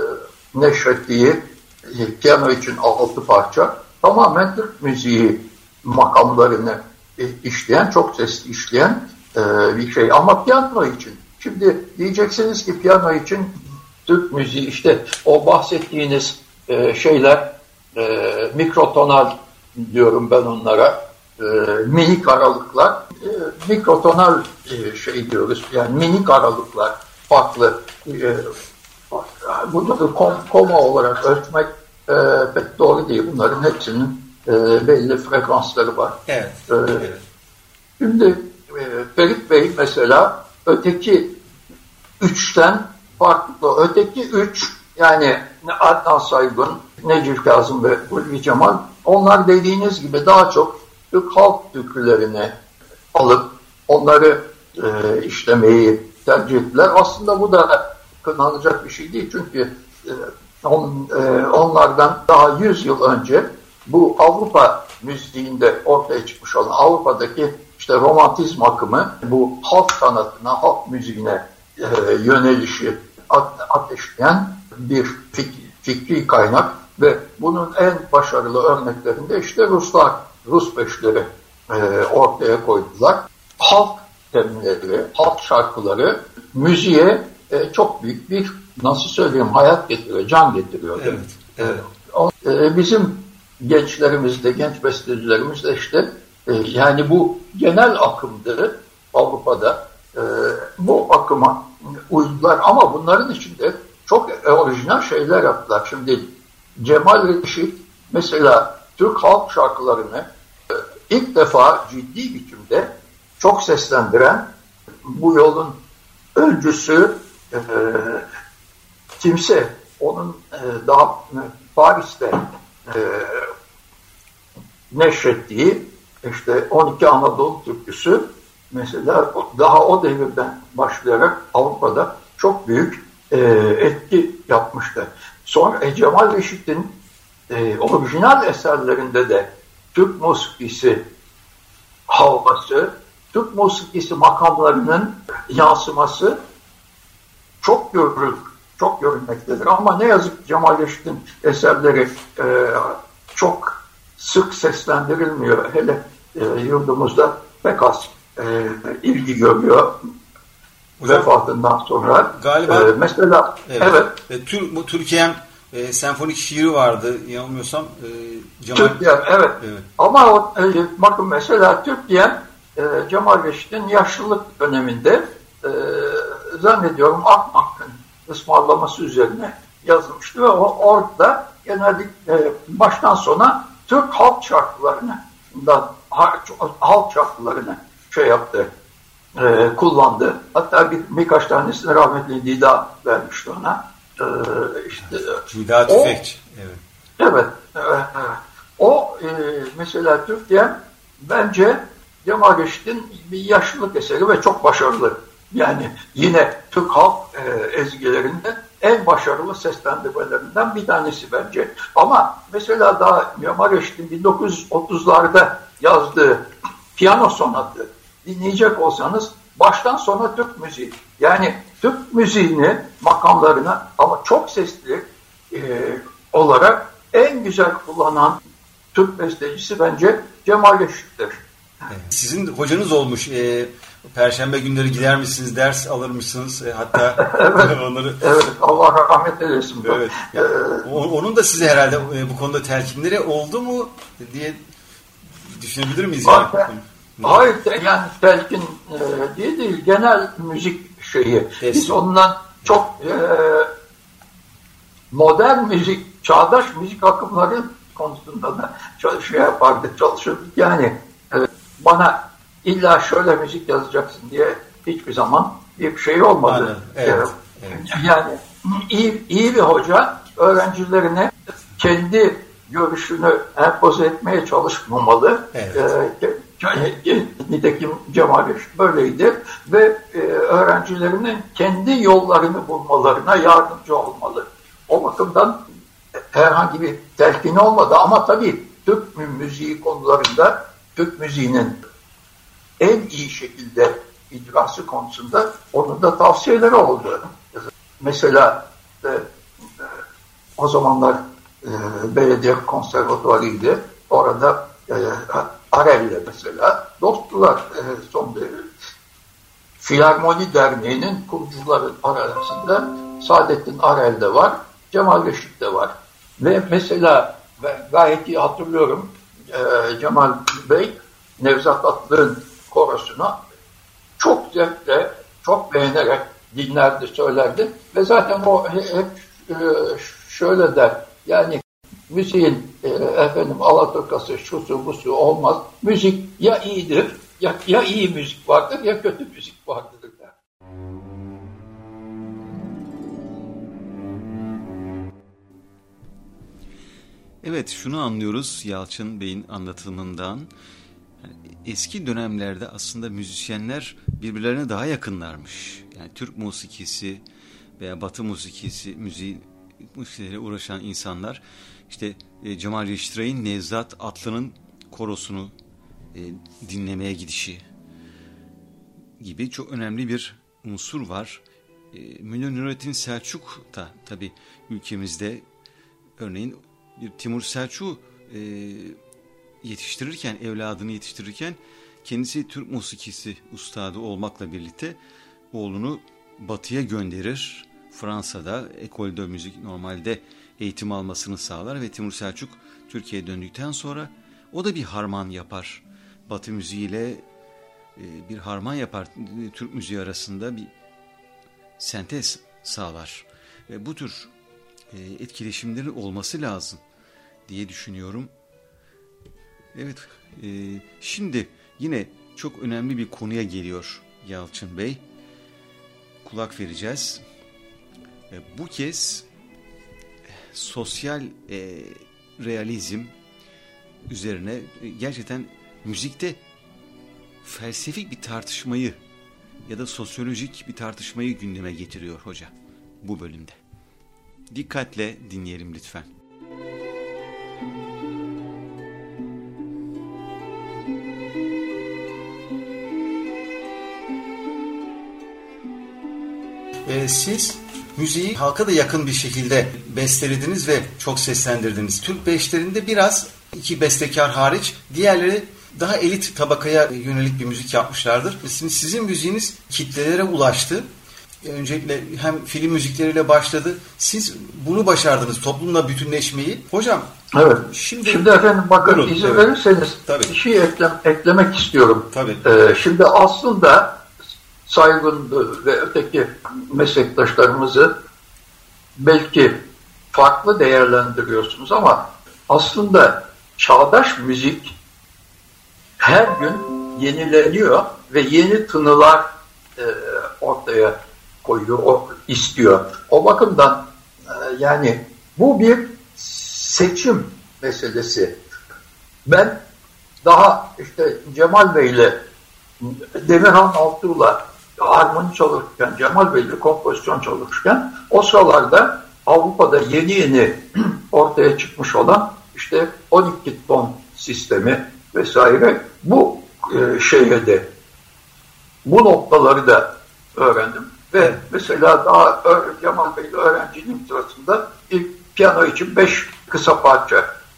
neşrettiği e, piyano için altı parça tamamen Türk müziği makamlarını e, işleyen, çok sesli işleyen e, bir şey. Ama piyano için, şimdi diyeceksiniz ki piyano için Türk müziği işte o bahsettiğiniz e, şeyler e, mikrotonal diyorum ben onlara, e, minik aralıklar, e, mikrotonal e, şey diyoruz yani minik aralıklar farklı. E, bunları kom, koma olarak ölçmek e, pek doğru değil. Bunların hepsinin e, belli frekansları var. Evet. E, evet. Şimdi e, Ferit Bey mesela öteki üçten farklı. Öteki üç yani Adnan Saygun, Necip Kazım ve Ulvi Cemal, onlar dediğiniz gibi daha çok Türk halk türkülerini alıp onları e, işlemeyi tercih ettiler. Aslında bu da kınanacak bir şey değil. Çünkü e, on, e, onlardan daha yüz yıl önce bu Avrupa müziğinde ortaya çıkmış olan Avrupa'daki işte romantizm akımı bu halk sanatına, halk müziğine e, yönelişi ateşleyen bir fikri, fikri kaynak ve bunun en başarılı örneklerinde işte Ruslar, Rus beşleri e, ortaya koydular. Halk terimleri, halk şarkıları müziğe e, çok büyük bir, nasıl söyleyeyim, hayat getiriyor, can getiriyor. Evet, evet. E, o, e, bizim gençlerimizde, genç bestecilerimizde işte e, yani bu genel akımdı Avrupa'da. E, bu akıma uydular ama bunların içinde çok orijinal şeyler yaptılar. Şimdi Cemal Reşit mesela Türk halk şarkılarını e, ilk defa ciddi biçimde çok seslendiren, bu yolun öncüsü e, kimse, onun e, daha e, Paris'te e, neşrettiği işte on iki Anadolu türküsü mesela daha o devirden başlayarak Avrupa'da çok büyük e, etki yapmıştı. Sonra e, Cemal Reşit'in e, orijinal eserlerinde de Türk musikisi havası, Türk musikisi makamlarının yansıması çok görülür, çok görülmektedir. Ama ne yazık ki Cemal Reşit'in eserleri e, çok sık seslendirilmiyor. Hele e, yurdumuzda pek az e, ilgi görüyor. Hocam, vefatından sonra. Galiba e, mesela evet. evet e, tür, bu Türkiye'm e, senfonik şiiri vardı yanılmıyorsam. E, Cemal... Türkiye'm evet. evet. Ama o, e, bakın mesela Türkiye'm e, Cemal Reşit'in yaşlılık döneminde e, zannediyorum Akmak'ın ısmarlaması üzerine yazılmıştı ve o, orada genellikle e, baştan sona Türk halk şarkılarını da, halk şarkılarını şey yaptı, e, kullandı. Hatta bir, birkaç tanesini rahmetli Dida vermişti ona. E, işte, Dida Tüfekçi. Evet. Evet. evet, evet. O e, mesela Türkiye bence Cemal Reşit'in bir yaşlılık eseri ve çok başarılı. Yani yine Türk halk e, ezgilerinde en başarılı seslendirmelerinden bir tanesi bence. Ama mesela daha Cemal Reşit'in bin dokuz yüz otuzlarda yazdığı piyano sonatı dinleyecek olsanız baştan sona Türk müziği. Yani Türk müziğini makamlarına ama çok sesli e, olarak en güzel kullanan Türk bestecisi bence Cemal Reşit'tir. Evet. Sizin hocanız olmuş. E, Perşembe günleri gider misiniz, ders alır mısınız? E, hatta evet, onları... evet, Allah rahmet eylesin. Evet. Yani, ee, onun da size herhalde e, bu konuda telkinleri oldu mu diye düşünebilir miyiz? Yani? Hayır, yani telkin e, diye değil, genel müzik şeyi. Kesin. Biz ondan çok e, modern müzik, çağdaş müzik akımları konusunda da şey yapardık, çalışırdık. Yani e, bana illa şöyle müzik yazacaksın diye hiçbir zaman bir şey olmadı. Evet, evet. Yani iyi, iyi bir hoca öğrencilerine kendi görüşünü empoze etmeye çalışmamalı. Evet. Ee, nitekim Cemal Reşit böyleydi ve e, öğrencilerinin kendi yollarını bulmalarına yardımcı olmalı. O bakımdan herhangi bir telkin olmadı ama tabii Türk müziği konularında Türk müziğinin en iyi şekilde icrası konusunda onun da tavsiyeleri oldu. Mesela e, e, o zamanlar e, belediye konservatuvarıydı. Orada e, Arel'le mesela dostlar e, son derece. Filarmoni Derneği'nin kurucuları arasında Saadettin Arel de var, Cemal Reşit de var. Ve mesela ben gayet iyi hatırlıyorum e, Cemal Bey Nevzat Atlı'nın korosuna çok zevkle, çok beğenerek dinlerdi, söylerdi. Ve zaten o hep e, şöyle der, yani müziğin e, efendim Alaturkası, şusu, busu olmaz. Müzik ya iyidir, ya, ya iyi müzik vardır, ya kötü müzik vardır der. Evet, şunu anlıyoruz Yalçın Bey'in anlatımından. Yani eski dönemlerde aslında müzisyenler birbirlerine daha yakınlarmış. Yani Türk musikisi veya Batı musikisi, müziği musikiyle uğraşan insanlar işte e, Cemal Reşit Rey'in Nevzat Atlı'nın korosunu e, dinlemeye gidişi gibi çok önemli bir unsur var. E, Münir Nurettin Selçuk da tabii ülkemizde örneğin bir Timur Selçuk e, yetiştirirken, evladını yetiştirirken kendisi Türk musikisi ustadı olmakla birlikte oğlunu Batı'ya gönderir. Fransa'da École de Musique normalde eğitim almasını sağlar ve Timur Selçuk Türkiye'ye döndükten sonra o da bir harman yapar. Batı müziğiyle e, bir harman yapar. Türk müziği arasında bir sentez sağlar. Ve bu tür e, etkileşimlerin olması lazım diye düşünüyorum. Evet, e, şimdi yine çok önemli bir konuya geliyor Yalçın Bey. Kulak vereceğiz. E, bu kez sosyal e, realizm üzerine e, gerçekten müzikte felsefik bir tartışmayı ya da sosyolojik bir tartışmayı gündeme getiriyor hoca bu bölümde. Dikkatle dinleyelim lütfen. Ee, siz müziği halka da yakın bir şekilde bestelediniz ve çok seslendirdiniz. Türk beşlerinde biraz iki bestekar hariç diğerleri daha elit tabakaya yönelik bir müzik yapmışlardır. Şimdi sizin müziğiniz kitlelere ulaştı. Öncelikle hem film müzikleriyle başladı. Siz bunu başardınız, toplumla bütünleşmeyi. Hocam. Evet. Şimdi, şimdi efendim bakın buyurun, izin evet. verirseniz Tabii. bir şey eklem, eklemek istiyorum. Tabii. Ee, şimdi aslında Saygun ve öteki meslektaşlarımızı belki farklı değerlendiriyorsunuz ama aslında çağdaş müzik her gün yenileniyor ve yeni tınılar e, ortaya koyuyor, o, istiyor. O bakımdan e, yani bu bir seçim meselesi. Ben daha işte Cemal Bey'le Demirhan Altuğ'la harmoni çalışırken, Cemal Bey'le kompozisyon çalışırken o sıralarda Avrupa'da yeni yeni ortaya çıkmış olan işte on iki ton sistemi vesaire bu e, şeye bu noktaları da öğrendim. Ve mesela daha Cemal Bey'le öğrenciliğim sırasında ilk piyano için beş kısa parça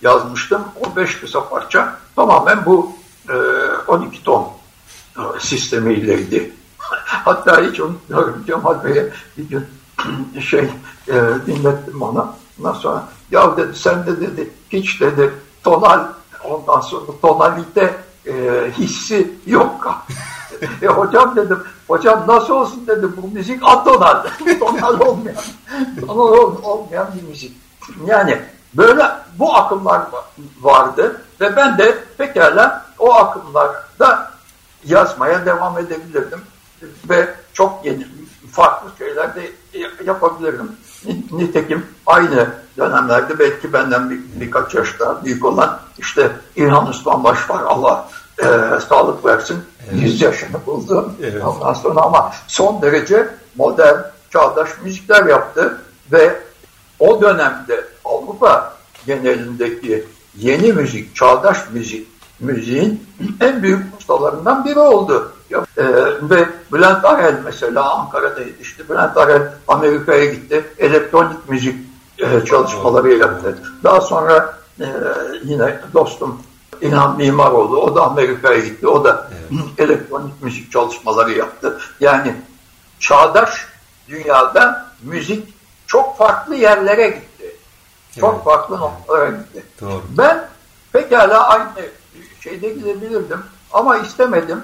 yazmıştım. O beş kısa parça tamamen bu e, on iki ton e, sistemiyleydi. Hatta hiç unutmuyorum, Cemal Bey'e bir gün şey e, dinlettim ona. Ondan sonra ya dedi sen de dedi hiç dedi tonal, ondan sonra tonalite e, hissi yok. E, hocam dedim, hocam nasıl olsun dedim, bu müzik atonal, tonal olmayan, tonal olmayan bir müzik. Yani böyle bu akımlar vardı ve ben de pekala o akımlarda yazmaya devam edebilirdim ve çok yeni, farklı şeyler de yapabilirdim. Nitekim aynı dönemlerde belki benden bir, birkaç yaş daha büyük olan işte İlhan Usmanbaş var, Allah e, sağlık versin. Evet. yüz yaşını buldu. Evet. Ondan sonra ama son derece modern, çağdaş müzikler yaptı ve o dönemde Avrupa genelindeki yeni müzik, çağdaş müzik, müziğin en büyük ustalarından biri oldu. Ee, ve Bülent Arel mesela Ankara'da yetişti. Bülent Arel Amerika'ya gitti. Elektronik müzik e, çalışmaları yaptı. Daha sonra e, yine dostum İlhan Mimaroğlu, o da Amerika'ya gitti. O da evet. elektronik müzik çalışmaları yaptı. Yani çağdaş dünyada müzik çok farklı yerlere gitti. Çok evet. farklı noktalara gitti. Doğru. Ben pekala aynı şeyde gidebilirdim ama istemedim.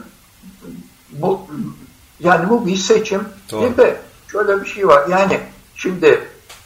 Bu yani bu bir seçim. Doğru. Bir de şöyle bir şey var. Yani şimdi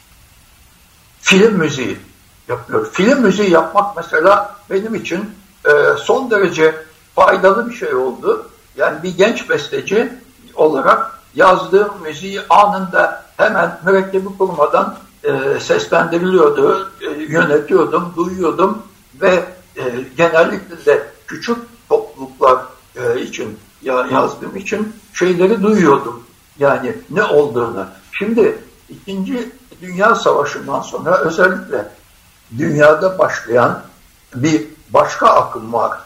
film müziği yapıyor. Film müziği yapmak mesela benim için e, son derece faydalı bir şey oldu. Yani bir genç besteci olarak yazdığım müziği anında hemen mürekkebi kurmadan e, seslendiriliyordu, e, yönetiyordum, duyuyordum ve e, genellikle de küçük topluluklar e, için ya, yazdığım için şeyleri duyuyordum. Yani ne olduğunu. Şimdi İkinci Dünya Savaşı'ndan sonra özellikle dünyada başlayan bir başka akım var,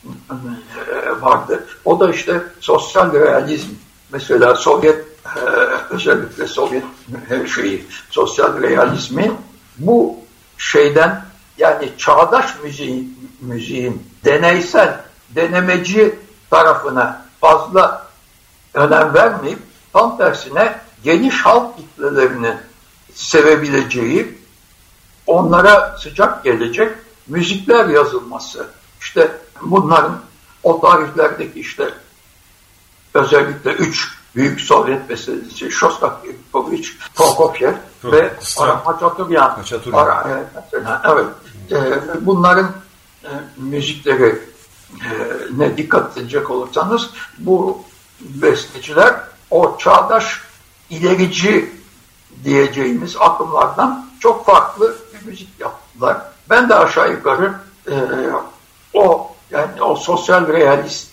vardı. O da işte sosyal realizm. Mesela Sovyet, özellikle Sovyet şeyi, sosyal realizmi bu şeyden, yani çağdaş müziğin, müziğin deneysel, denemeci tarafına fazla önem vermeyip tam tersine geniş halk kitlelerini sevebileceği, onlara sıcak gelecek müzikler yazılması. İşte bunların o tarihlerdeki işte özellikle üç büyük Sovyet bestecisi Shostakovich, Prokofiev ve Haçatüryan. Evet, mesela, evet. E, bunların e, müzikleri e, ne dikkat edecek olursanız bu besteciler o çağdaş ilerici diyeceğimiz akımlardan çok farklı bir müzik yaptılar. Ben de aşağı yukarı e, o yani o sosyal realist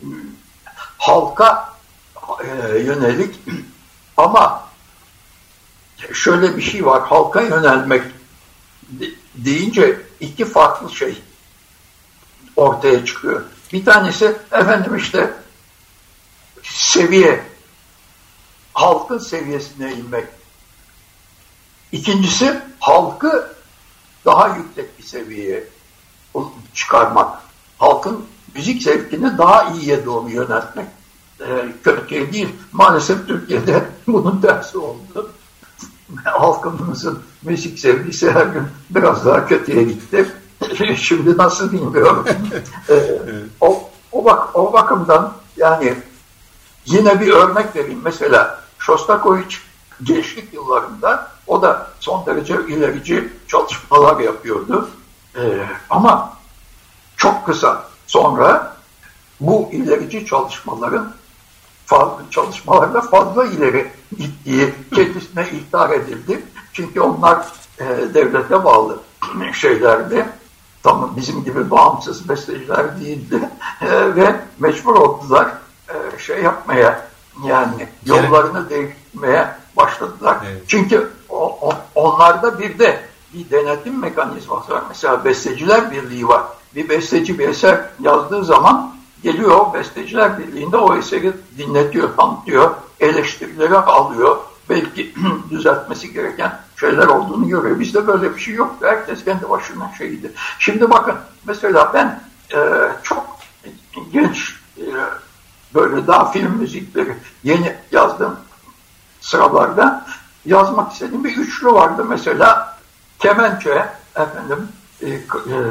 halka e, yönelik ama şöyle bir şey var, halka yönelmek de, deyince iki farklı şey ortaya çıkıyor. Bir tanesi efendim işte seviye, halkın seviyesine inmek. İkincisi halkı daha yüksek bir seviyeye çıkarmak. Halkın müzik zevkini daha iyiye doğru yöneltmek. Ee, kötü değil. Maalesef Türkiye'de bunun tersi oldu. Halkımızın müzik sevgisi her gün biraz daha kötüye gitti. Şimdi nasıl bilmiyorum. ee, o, o, bak, o bakımdan yani yine bir örnek vereyim. Mesela Shostakovich gençlik yıllarında o da son derece ilerici çalışmalar yapıyordu. Ee, ama çok kısa sonra bu ilerici çalışmaların fazla, çalışmalarla fazla ileri gittiği kendisine ihtar edildi. Çünkü onlar e, devlete bağlı şeylerdi. Tam bizim gibi bağımsız besteciler değildi. E, ve mecbur oldular e, şey yapmaya, yani yollarını değiştirmeye başladılar. Evet. Çünkü o, o, onlarda bir de bir denetim mekanizması var. Mesela Besteciler Birliği var. Bir besteci bir eser yazdığı zaman geliyor Besteciler Birliği'nde o eseri dinletiyor, tanıtıyor, eleştirileri alıyor. Belki düzeltmesi gereken şeyler olduğunu görüyor. Bizde böyle bir şey yoktu. Herkes kendi başına şeydi. Şimdi bakın mesela ben e, çok genç e, böyle daha film müzikleri yeni yazdığım sıralarda yazmak istediğim bir üçlü vardı. Mesela kemençe, efendim, e, e,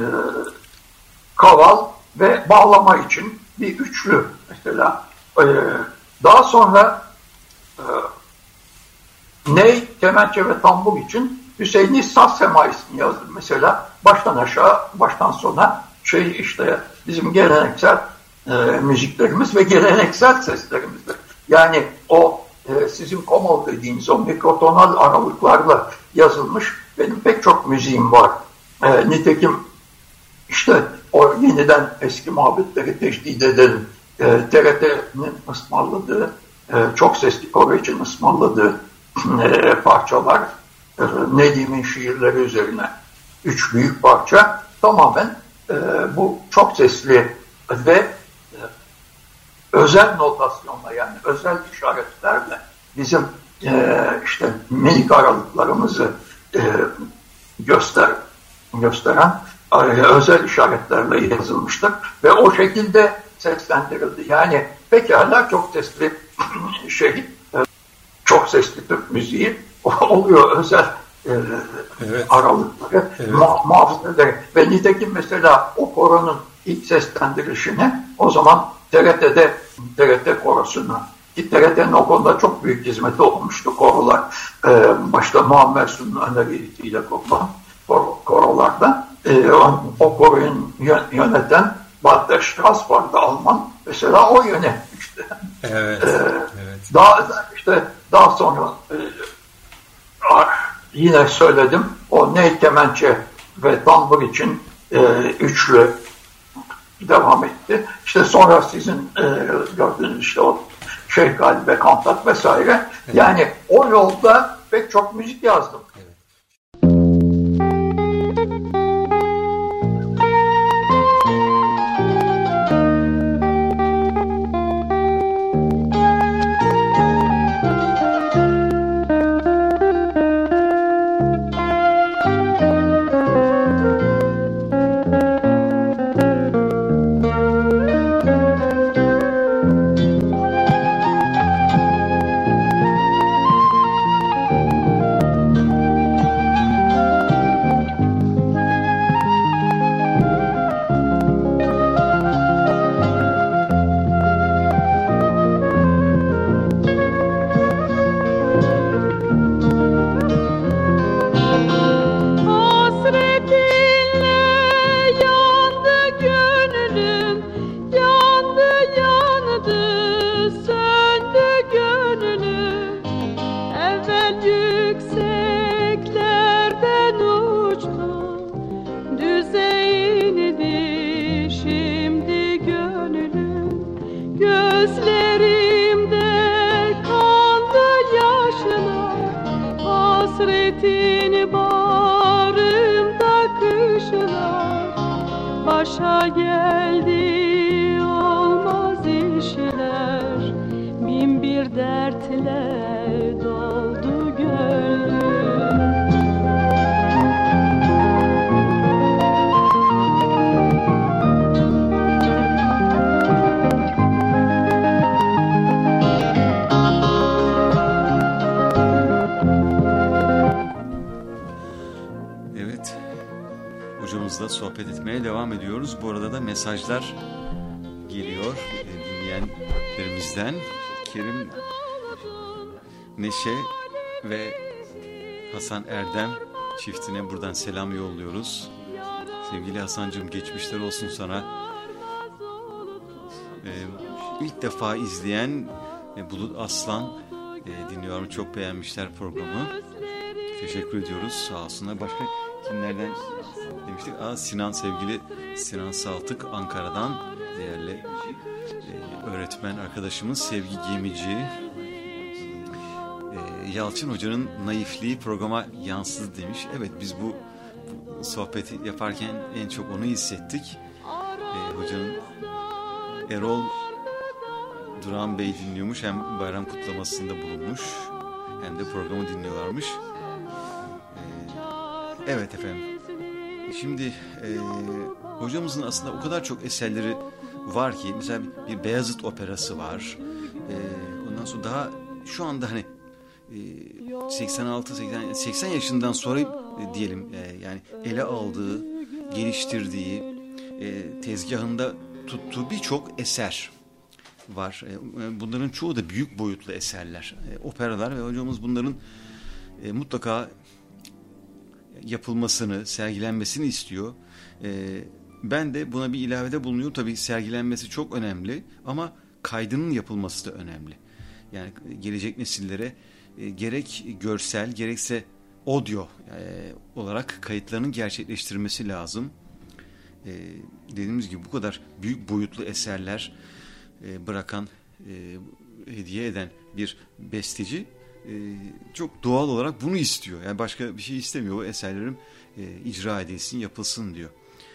kaval ve bağlama için bir üçlü mesela. E, daha sonra e, ney, kemençe ve tambur için Hüseyin'i saz semaisini yazdım mesela. Baştan aşağı, baştan sona şey işte bizim geleneksel e, müziklerimiz ve geleneksel seslerimizdir. Yani o e, sizin komol dediğiniz o mikrotonal aralıklarla yazılmış benim pek çok müziğim var. E, nitekim işte o yeniden eski muhabbetleri teşdid edelim. E, T R T'nin ısmarladığı, e, çok sesli koro için ısmarladığı e, parçalar, e, Nedim'in şiirleri üzerine üç büyük parça tamamen e, bu çok sesli ve e, özel notasyonla, yani özel işaretlerle bizim e, işte minik aralıklarımızı e, göster gösteren e, özel işaretlerle yazılmıştır ve o şekilde seslendirildi. Yani pekala çok sesli şey, çok sesli Türk müziği oluyor, özel e, evet. aralıkları evet. mu- muhafaza ederek. Ve nitekim mesela o koronun ilk seslendirişini o zaman T R T'de T R T korosuna, ki T R T'nin o konuda çok büyük hizmeti olmuştu korolar. E, başta Muammer Sun'un önerisiyle kurulan kor, korolarda e, o, o koroyu yöneten Walter Strass vardı, Alman. Mesela o yönetmişti. Evet. Ee, evet. Daha işte daha sonra e, yine söyledim. O ney, kemençe ve tambur için e, üçlü devam etti. İşte sonra sizin e, gördüğünüz işte o Şeyh Galibe kantat vesaire. Evet. Yani o yolda pek çok müzik yazdım. Evet. Başa geldi olmaz işler, bin bir dertle doldu gönlüm. Evet, hocamızla sohbet etmeye devam ediyoruz. Bu arada da mesajlar geliyor dinleyenlerimizden. Kerim, Neşe ve Hasan Erdem çiftine buradan selam yolluyoruz. Sevgili Hasancığım, geçmişler olsun sana. Ee, ilk defa izleyen e, Bulut Aslan e, dinliyorum. Çok beğenmişler programı. Teşekkür ediyoruz. Sağ olsunlar. Başka kimlerden demiştik? Aa, Sinan, sevgili Sinan Saltık Ankara'dan, değerli e, öğretmen arkadaşımız, Sevgi Gemici. E, Yalçın Hoca'nın naifliği programa yansıdı demiş. Evet, biz bu, bu sohbeti yaparken en çok onu hissettik. E, hocanın Erol Duran Bey dinliyormuş. Hem bayram kutlamasında bulunmuş hem de programı dinliyorlarmış. Evet efendim. Şimdi e, hocamızın aslında o kadar çok eserleri var ki, mesela bir Beyazıt operası var. E, ondan sonra daha şu anda hani e, seksen altı seksen, seksen yaşından sonra e, diyelim e, yani ele aldığı, geliştirdiği, e, tezgahında tuttuğu birçok eser var. E, bunların çoğu da büyük boyutlu eserler, e, operalar ve hocamız bunların e, mutlaka yapılmasını, sergilenmesini istiyor. Ee, ben de buna bir ilavede bulunuyorum. Tabii sergilenmesi çok önemli ama kaydının yapılması da önemli. Yani gelecek nesillere e, gerek görsel gerekse audio e, olarak kayıtlarının gerçekleştirilmesi lazım. E, dediğimiz gibi bu kadar büyük boyutlu eserler e, bırakan, e, hediye eden bir besteci Ee, çok doğal olarak bunu istiyor. Yani başka bir şey istemiyor. O eserlerim e, icra edilsin, yapılsın diyor.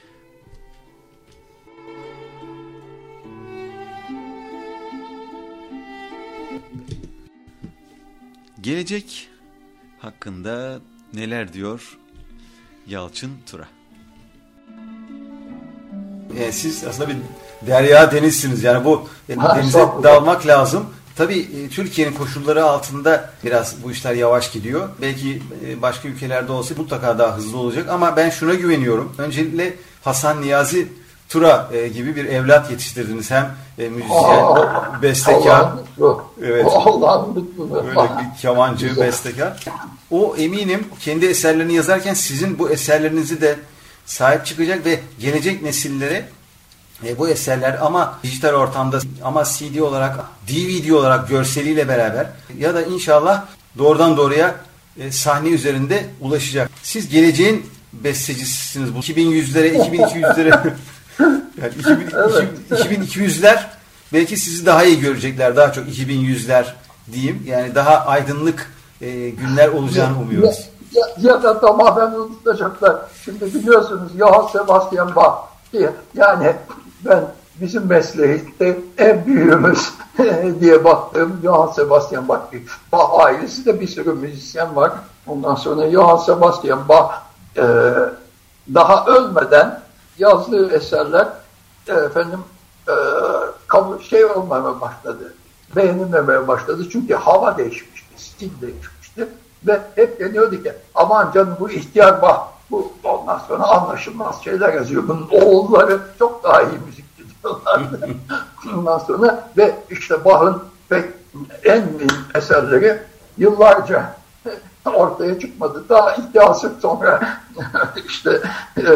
Gelecek hakkında neler diyor Yalçın Tura? E, siz aslında bir derya denizsiniz. Yani bu denize dalmak lazım. Tabii Türkiye'nin koşulları altında biraz bu işler yavaş gidiyor. Belki başka ülkelerde olsa mutlaka daha hızlı olacak ama ben şuna güveniyorum. Öncelikle Hasan Niyazi Tura gibi bir evlat yetiştirdiniz. Hem müzisyen, Aa, bestekar. Allah'ın Evet. Allah'ın Öyle bir kemancı, güzel. Bestekar. O eminim kendi eserlerini yazarken sizin bu eserlerinizi de sahip çıkacak ve gelecek nesillere E, bu eserler ama dijital ortamda ama C D olarak, D V D olarak görseliyle beraber ya da inşallah doğrudan doğruya e, sahne üzerinde ulaşacak. Siz geleceğin bestecisisiniz. Bu iki bin yüzlere, iki bin iki yüzlere yani iki bin, evet. iki bin iki yüzler belki sizi daha iyi görecekler. Daha çok iki bin yüzler diyeyim. Yani daha aydınlık e, günler olacağını umuyoruz. Ya, ya, ya da tamamen unutacaklar. Şimdi biliyorsunuz Johann Sebastian Bach diye. Yani ben bizim mesleğimizde en büyüğümüz diye baktığım Johann Sebastian Bach. Bach ailesi de bir sürü müzisyen var. Ondan sonra Johann Sebastian Bach e, daha ölmeden yazdığı eserler e, efendim e, şey olmaya başladı. Beğenilmemeye başladı. Çünkü hava değişmişti, stil değişmişti. Ve hep deniyordu ki aman canım bu ihtiyar Bach. Bu ondan sonra anlaşılmaz şeyler yazıyor. Bunun oğulları çok daha iyi müzik diyorlardı. Ondan sonra ve işte Bach'ın pek en büyük eserleri yıllarca ortaya çıkmadı. Daha iki asır sonra işte e,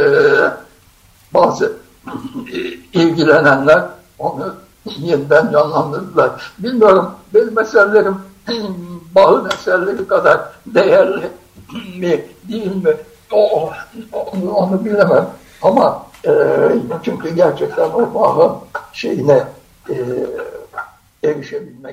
bazı ilgilenenler onu yeniden canlandırdılar. Bilmiyorum benim eserlerim Bach'ın eserleri kadar değerli mi değil mi? O, onu, onu bilemem ama e, çünkü gerçekten o Bach'ın şeyine e, erişebilmek.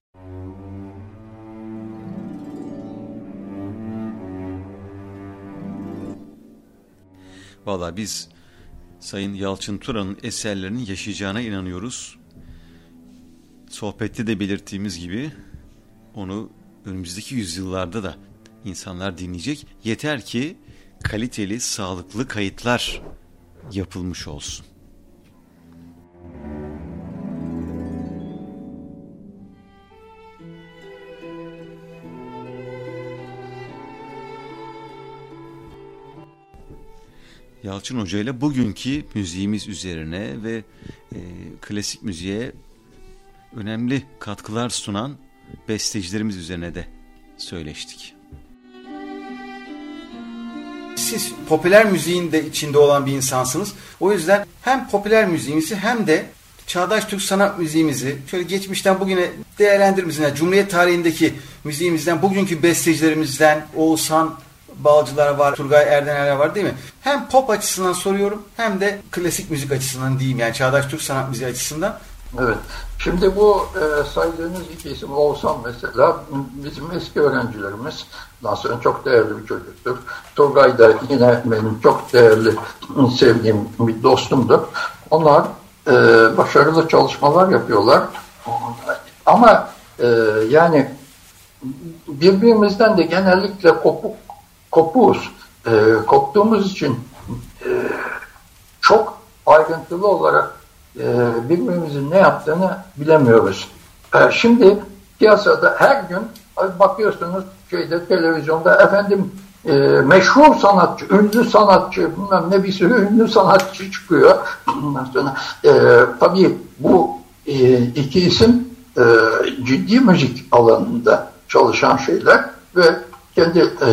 Vallahi biz Sayın Yalçın Tura'nın eserlerinin yaşayacağına inanıyoruz. Sohbette de belirttiğimiz gibi onu önümüzdeki yüzyıllarda da insanlar dinleyecek. Yeter ki kaliteli, sağlıklı kayıtlar yapılmış olsun. Yalçın Hoca ile bugünkü müziğimiz üzerine ve e, klasik müziğe önemli katkılar sunan bestecilerimiz üzerine de söyleştik. Siz popüler müziğin de içinde olan bir insansınız. O yüzden hem popüler müziğimizi hem de çağdaş Türk sanat müziğimizi şöyle geçmişten bugüne değerlendirmemiz, yani Cumhuriyet tarihindeki müziğimizden, bugünkü bestecilerimizden Oğuzhan Balcılar var, Turgay Erdenerler var değil mi? Hem pop açısından soruyorum hem de klasik müzik açısından diyeyim, yani çağdaş Türk sanat müziği açısından. Evet. Şimdi bu e, saydığınız iki isim Oğuzhan mesela bizim eski öğrencilerimiz. Daha sonra çok değerli bir çocuktur. Turgay da yine benim çok değerli, sevdiğim bir dostumdur. Onlar e, başarılı çalışmalar yapıyorlar. Ama e, yani birbirimizden de genellikle kopuk, kopuğuz. e, koptuğumuz için e, çok ayrıntılı olarak e, birbirimizin ne yaptığını bilemiyoruz. E, şimdi piyasada her gün bakıyorsunuz şeyde, televizyonda efendim e, meşhur sanatçı, ünlü sanatçı, bilmem ne bir sürü ünlü sanatçı çıkıyor. Ondan sonra e, tabii bu e, iki isim e, ciddi müzik alanında çalışan şeyler ve kendi e,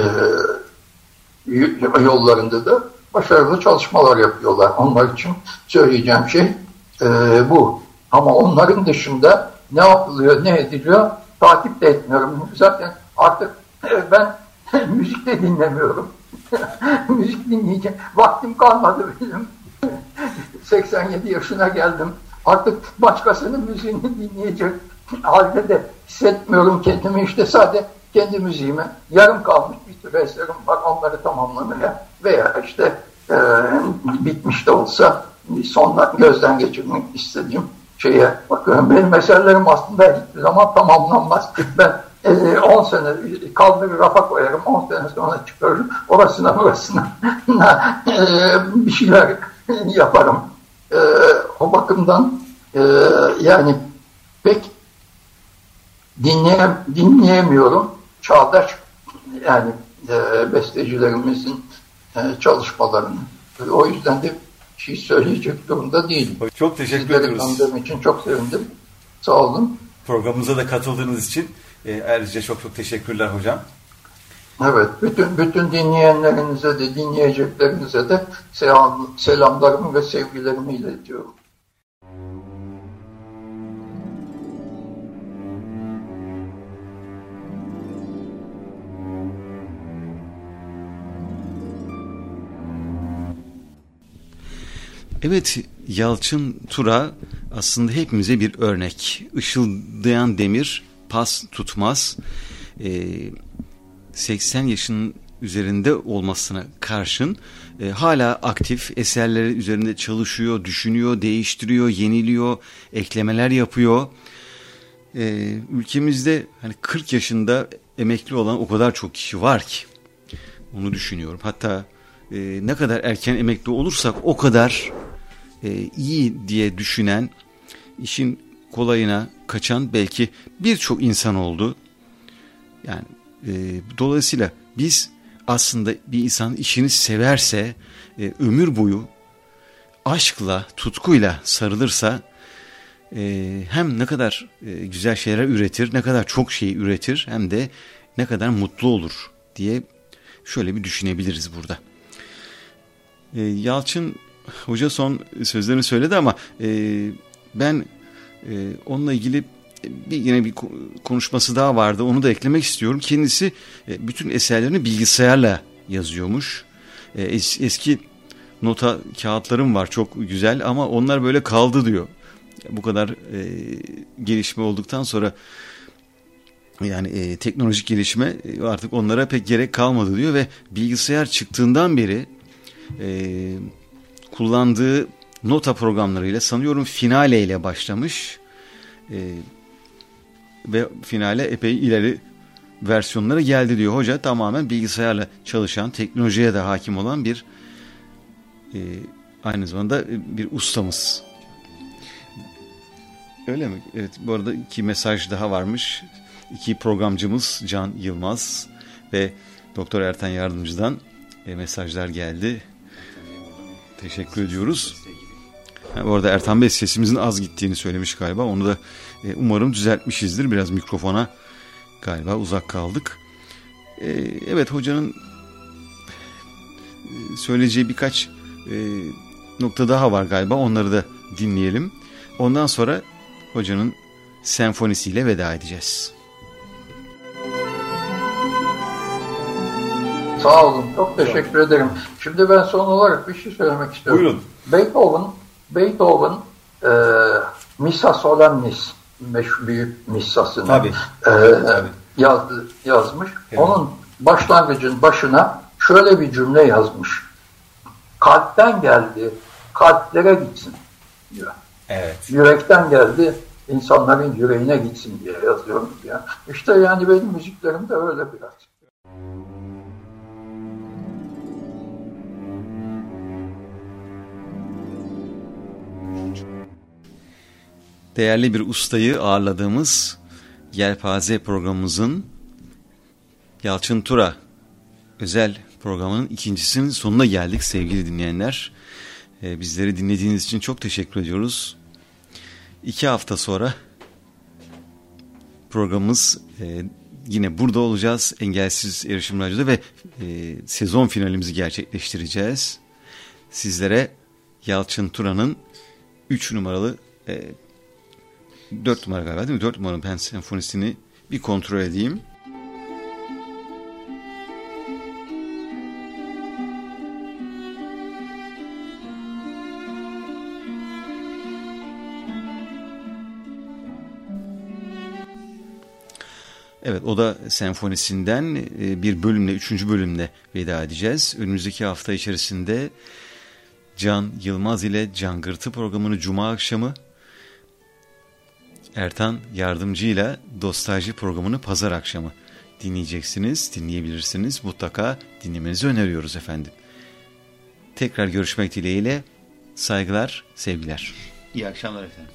yollarında da başarılı çalışmalar yapıyorlar. Onlar için söyleyeceğim şey e, bu. Ama onların dışında ne yapılıyor, ne ediliyor takip de etmiyorum. Zaten artık e, ben müzik de dinlemiyorum. Müzik dinleyeceğim. Vaktim kalmadı benim. seksen yedi yaşına geldim. Artık başkasının müziğini dinleyecek halde de hissetmiyorum kendimi. İşte sadece kendi müziğime yarım kalmış bir sürü eserim var. Onları tamamlamaya veya işte e, bitmiş de olsa sonla gözden geçirmek istediğim şeye bakıyorum. Benim eserlerim aslında hiçbir zaman tamamlanmaz. Ben on sene kaldırır rafa koyarım, on sene sonra çıkarırım. Orasına burasına bir şeyler yaparım. E, o bakımdan e, yani pek dinleye, dinleyemiyorum. Çağdaş yani e, bestecilerimizin e, çalışmalarını. O yüzden de bir şey söyleyecek durumda değilim. Çok teşekkür Sizleri ediyoruz. tanıdığım için çok sevindim. Sağ olun. Programımıza da katıldığınız için e, ayrıca çok çok teşekkürler hocam. Evet, bütün bütün dinleyenlerinize de dinleyeceklerinize de selam, selamlarımı ve sevgilerimi iletiyorum. Evet, Yalçın Tura aslında hepimize bir örnek. Işıldayan demir pas tutmaz. Ee, seksen yaşının üzerinde olmasına karşın e, hala aktif, eserleri üzerinde çalışıyor, düşünüyor, değiştiriyor, yeniliyor, eklemeler yapıyor. Ee, ülkemizde hani kırk yaşında emekli olan o kadar çok kişi var ki onu düşünüyorum. Hatta e, ne kadar erken emekli olursak o kadar e, iyi diye düşünen, işin kolayına kaçan belki birçok insan oldu. Yani e, dolayısıyla biz aslında bir insan işini severse, e, ömür boyu aşkla, tutkuyla sarılırsa e, hem ne kadar e, güzel şeyler üretir, ne kadar çok şey üretir, hem de ne kadar mutlu olur diye şöyle bir düşünebiliriz burada. E, Yalçın Hoca son sözlerini söyledi ama e, ben e, onunla ilgili bir yine bir konuşması daha vardı. Onu da eklemek istiyorum. Kendisi e, bütün eserlerini bilgisayarla yazıyormuş. E, es, eski nota kağıtlarım var çok güzel ama onlar böyle kaldı diyor. Bu kadar e, gelişme olduktan sonra yani e, teknolojik gelişme artık onlara pek gerek kalmadı diyor ve bilgisayar çıktığından beri e, kullandığı nota programlarıyla sanıyorum Finale ile başlamış e, ve Finale epey ileri versiyonlara geldi diyor. Hoca tamamen bilgisayarla çalışan, teknolojiye de hakim olan bir e, aynı zamanda bir ustamız. Öyle mi? Evet, bu arada iki mesaj daha varmış. İki programcımız Can Yılmaz ve Doktor Ertan Yardımcı'dan e, mesajlar geldi. Teşekkür ediyoruz. Ha, bu arada Ertan Bey sesimizin az gittiğini söylemiş galiba. Onu da e, umarım düzeltmişizdir. Biraz mikrofona galiba uzak kaldık. E, evet, hocanın e, söyleyeceği birkaç e, nokta daha var galiba. Onları da dinleyelim. Ondan sonra hocanın senfonisiyle veda edeceğiz. Sağ olun. Çok teşekkür ederim. Şimdi ben son olarak bir şey söylemek istiyorum. Buyurun. Beethoven, Beethoven e, Missa Solemnis, meşhur büyük missasını Tabii. E, Tabii. Yazdı, yazmış. Evet. Onun başlangıcın başına şöyle bir cümle yazmış. Kalpten geldi, kalplere gitsin diyor. Evet. Yürekten geldi, insanların yüreğine gitsin diye yazıyorum diyor. İşte yani benim müziklerim de öyle biraz. değerli bir ustayı ağırladığımız Yelpaze programımızın Yalçın Tura özel programının ikincisinin sonuna geldik sevgili dinleyenler. Ee, bizleri dinlediğiniz için çok teşekkür ediyoruz. İki hafta sonra programımız e, yine burada olacağız. Engelsiz Erişim Radyo'da ve e, sezon finalimizi gerçekleştireceğiz. Sizlere Yalçın Tura'nın üç numaralı e, dört numara galiba değil mi? dört numaralı Pen Senfonisi'ni bir kontrol edeyim. Evet, o da senfonisinden bir bölümle, üçüncü bölümle veda edeceğiz. Önümüzdeki hafta içerisinde Can Yılmaz ile Cangırtı programını Cuma akşamı, Ertan Yardımcı ile Dostalji programını Pazar akşamı dinleyeceksiniz, dinleyebilirsiniz. Mutlaka dinlemenizi öneriyoruz efendim. Tekrar görüşmek dileğiyle saygılar, sevgiler. İyi akşamlar efendim.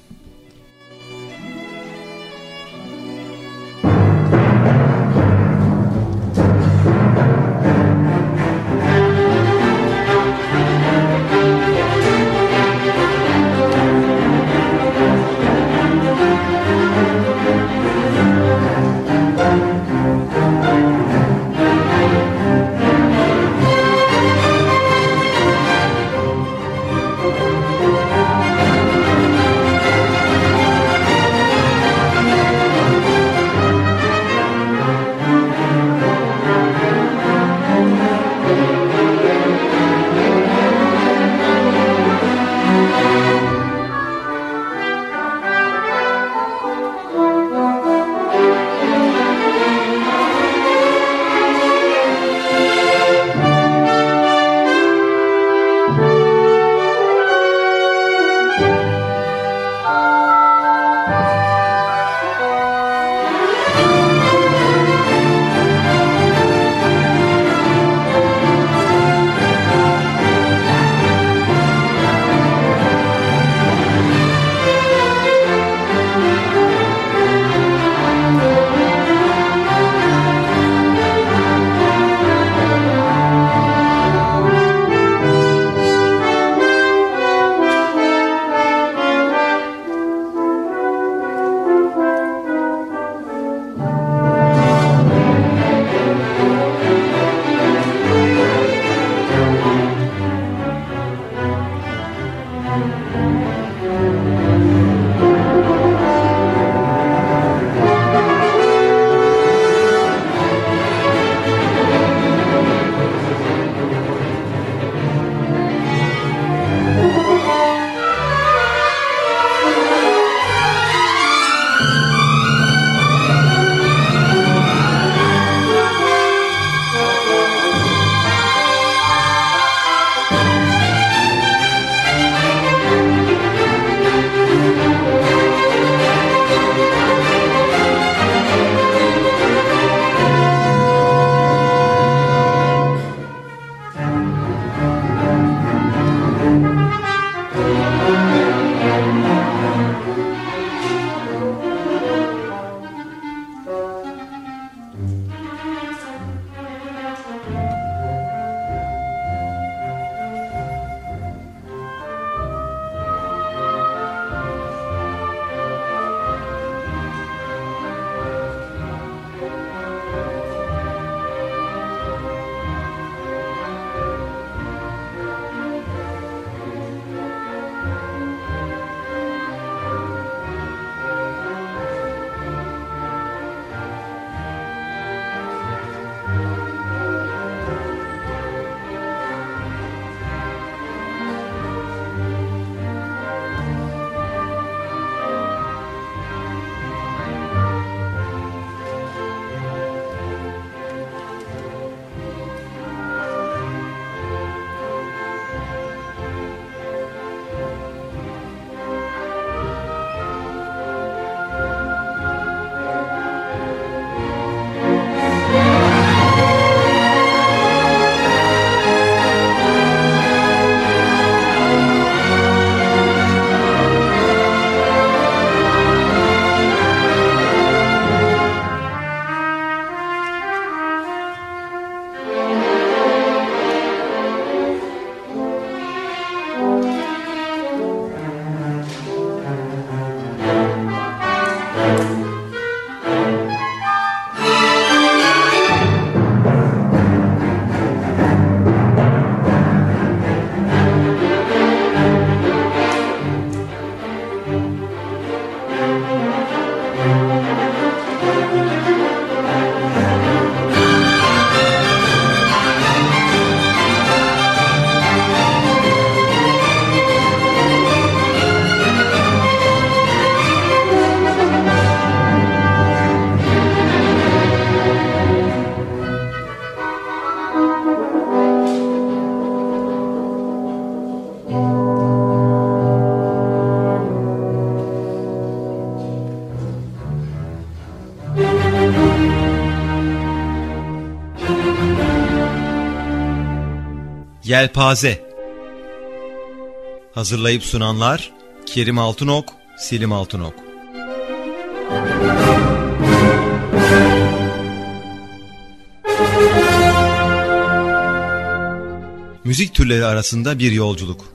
Yelpaze. Hazırlayıp sunanlar Kerim Altınok, Selim Altınok. Müzik türleri arasında bir yolculuk.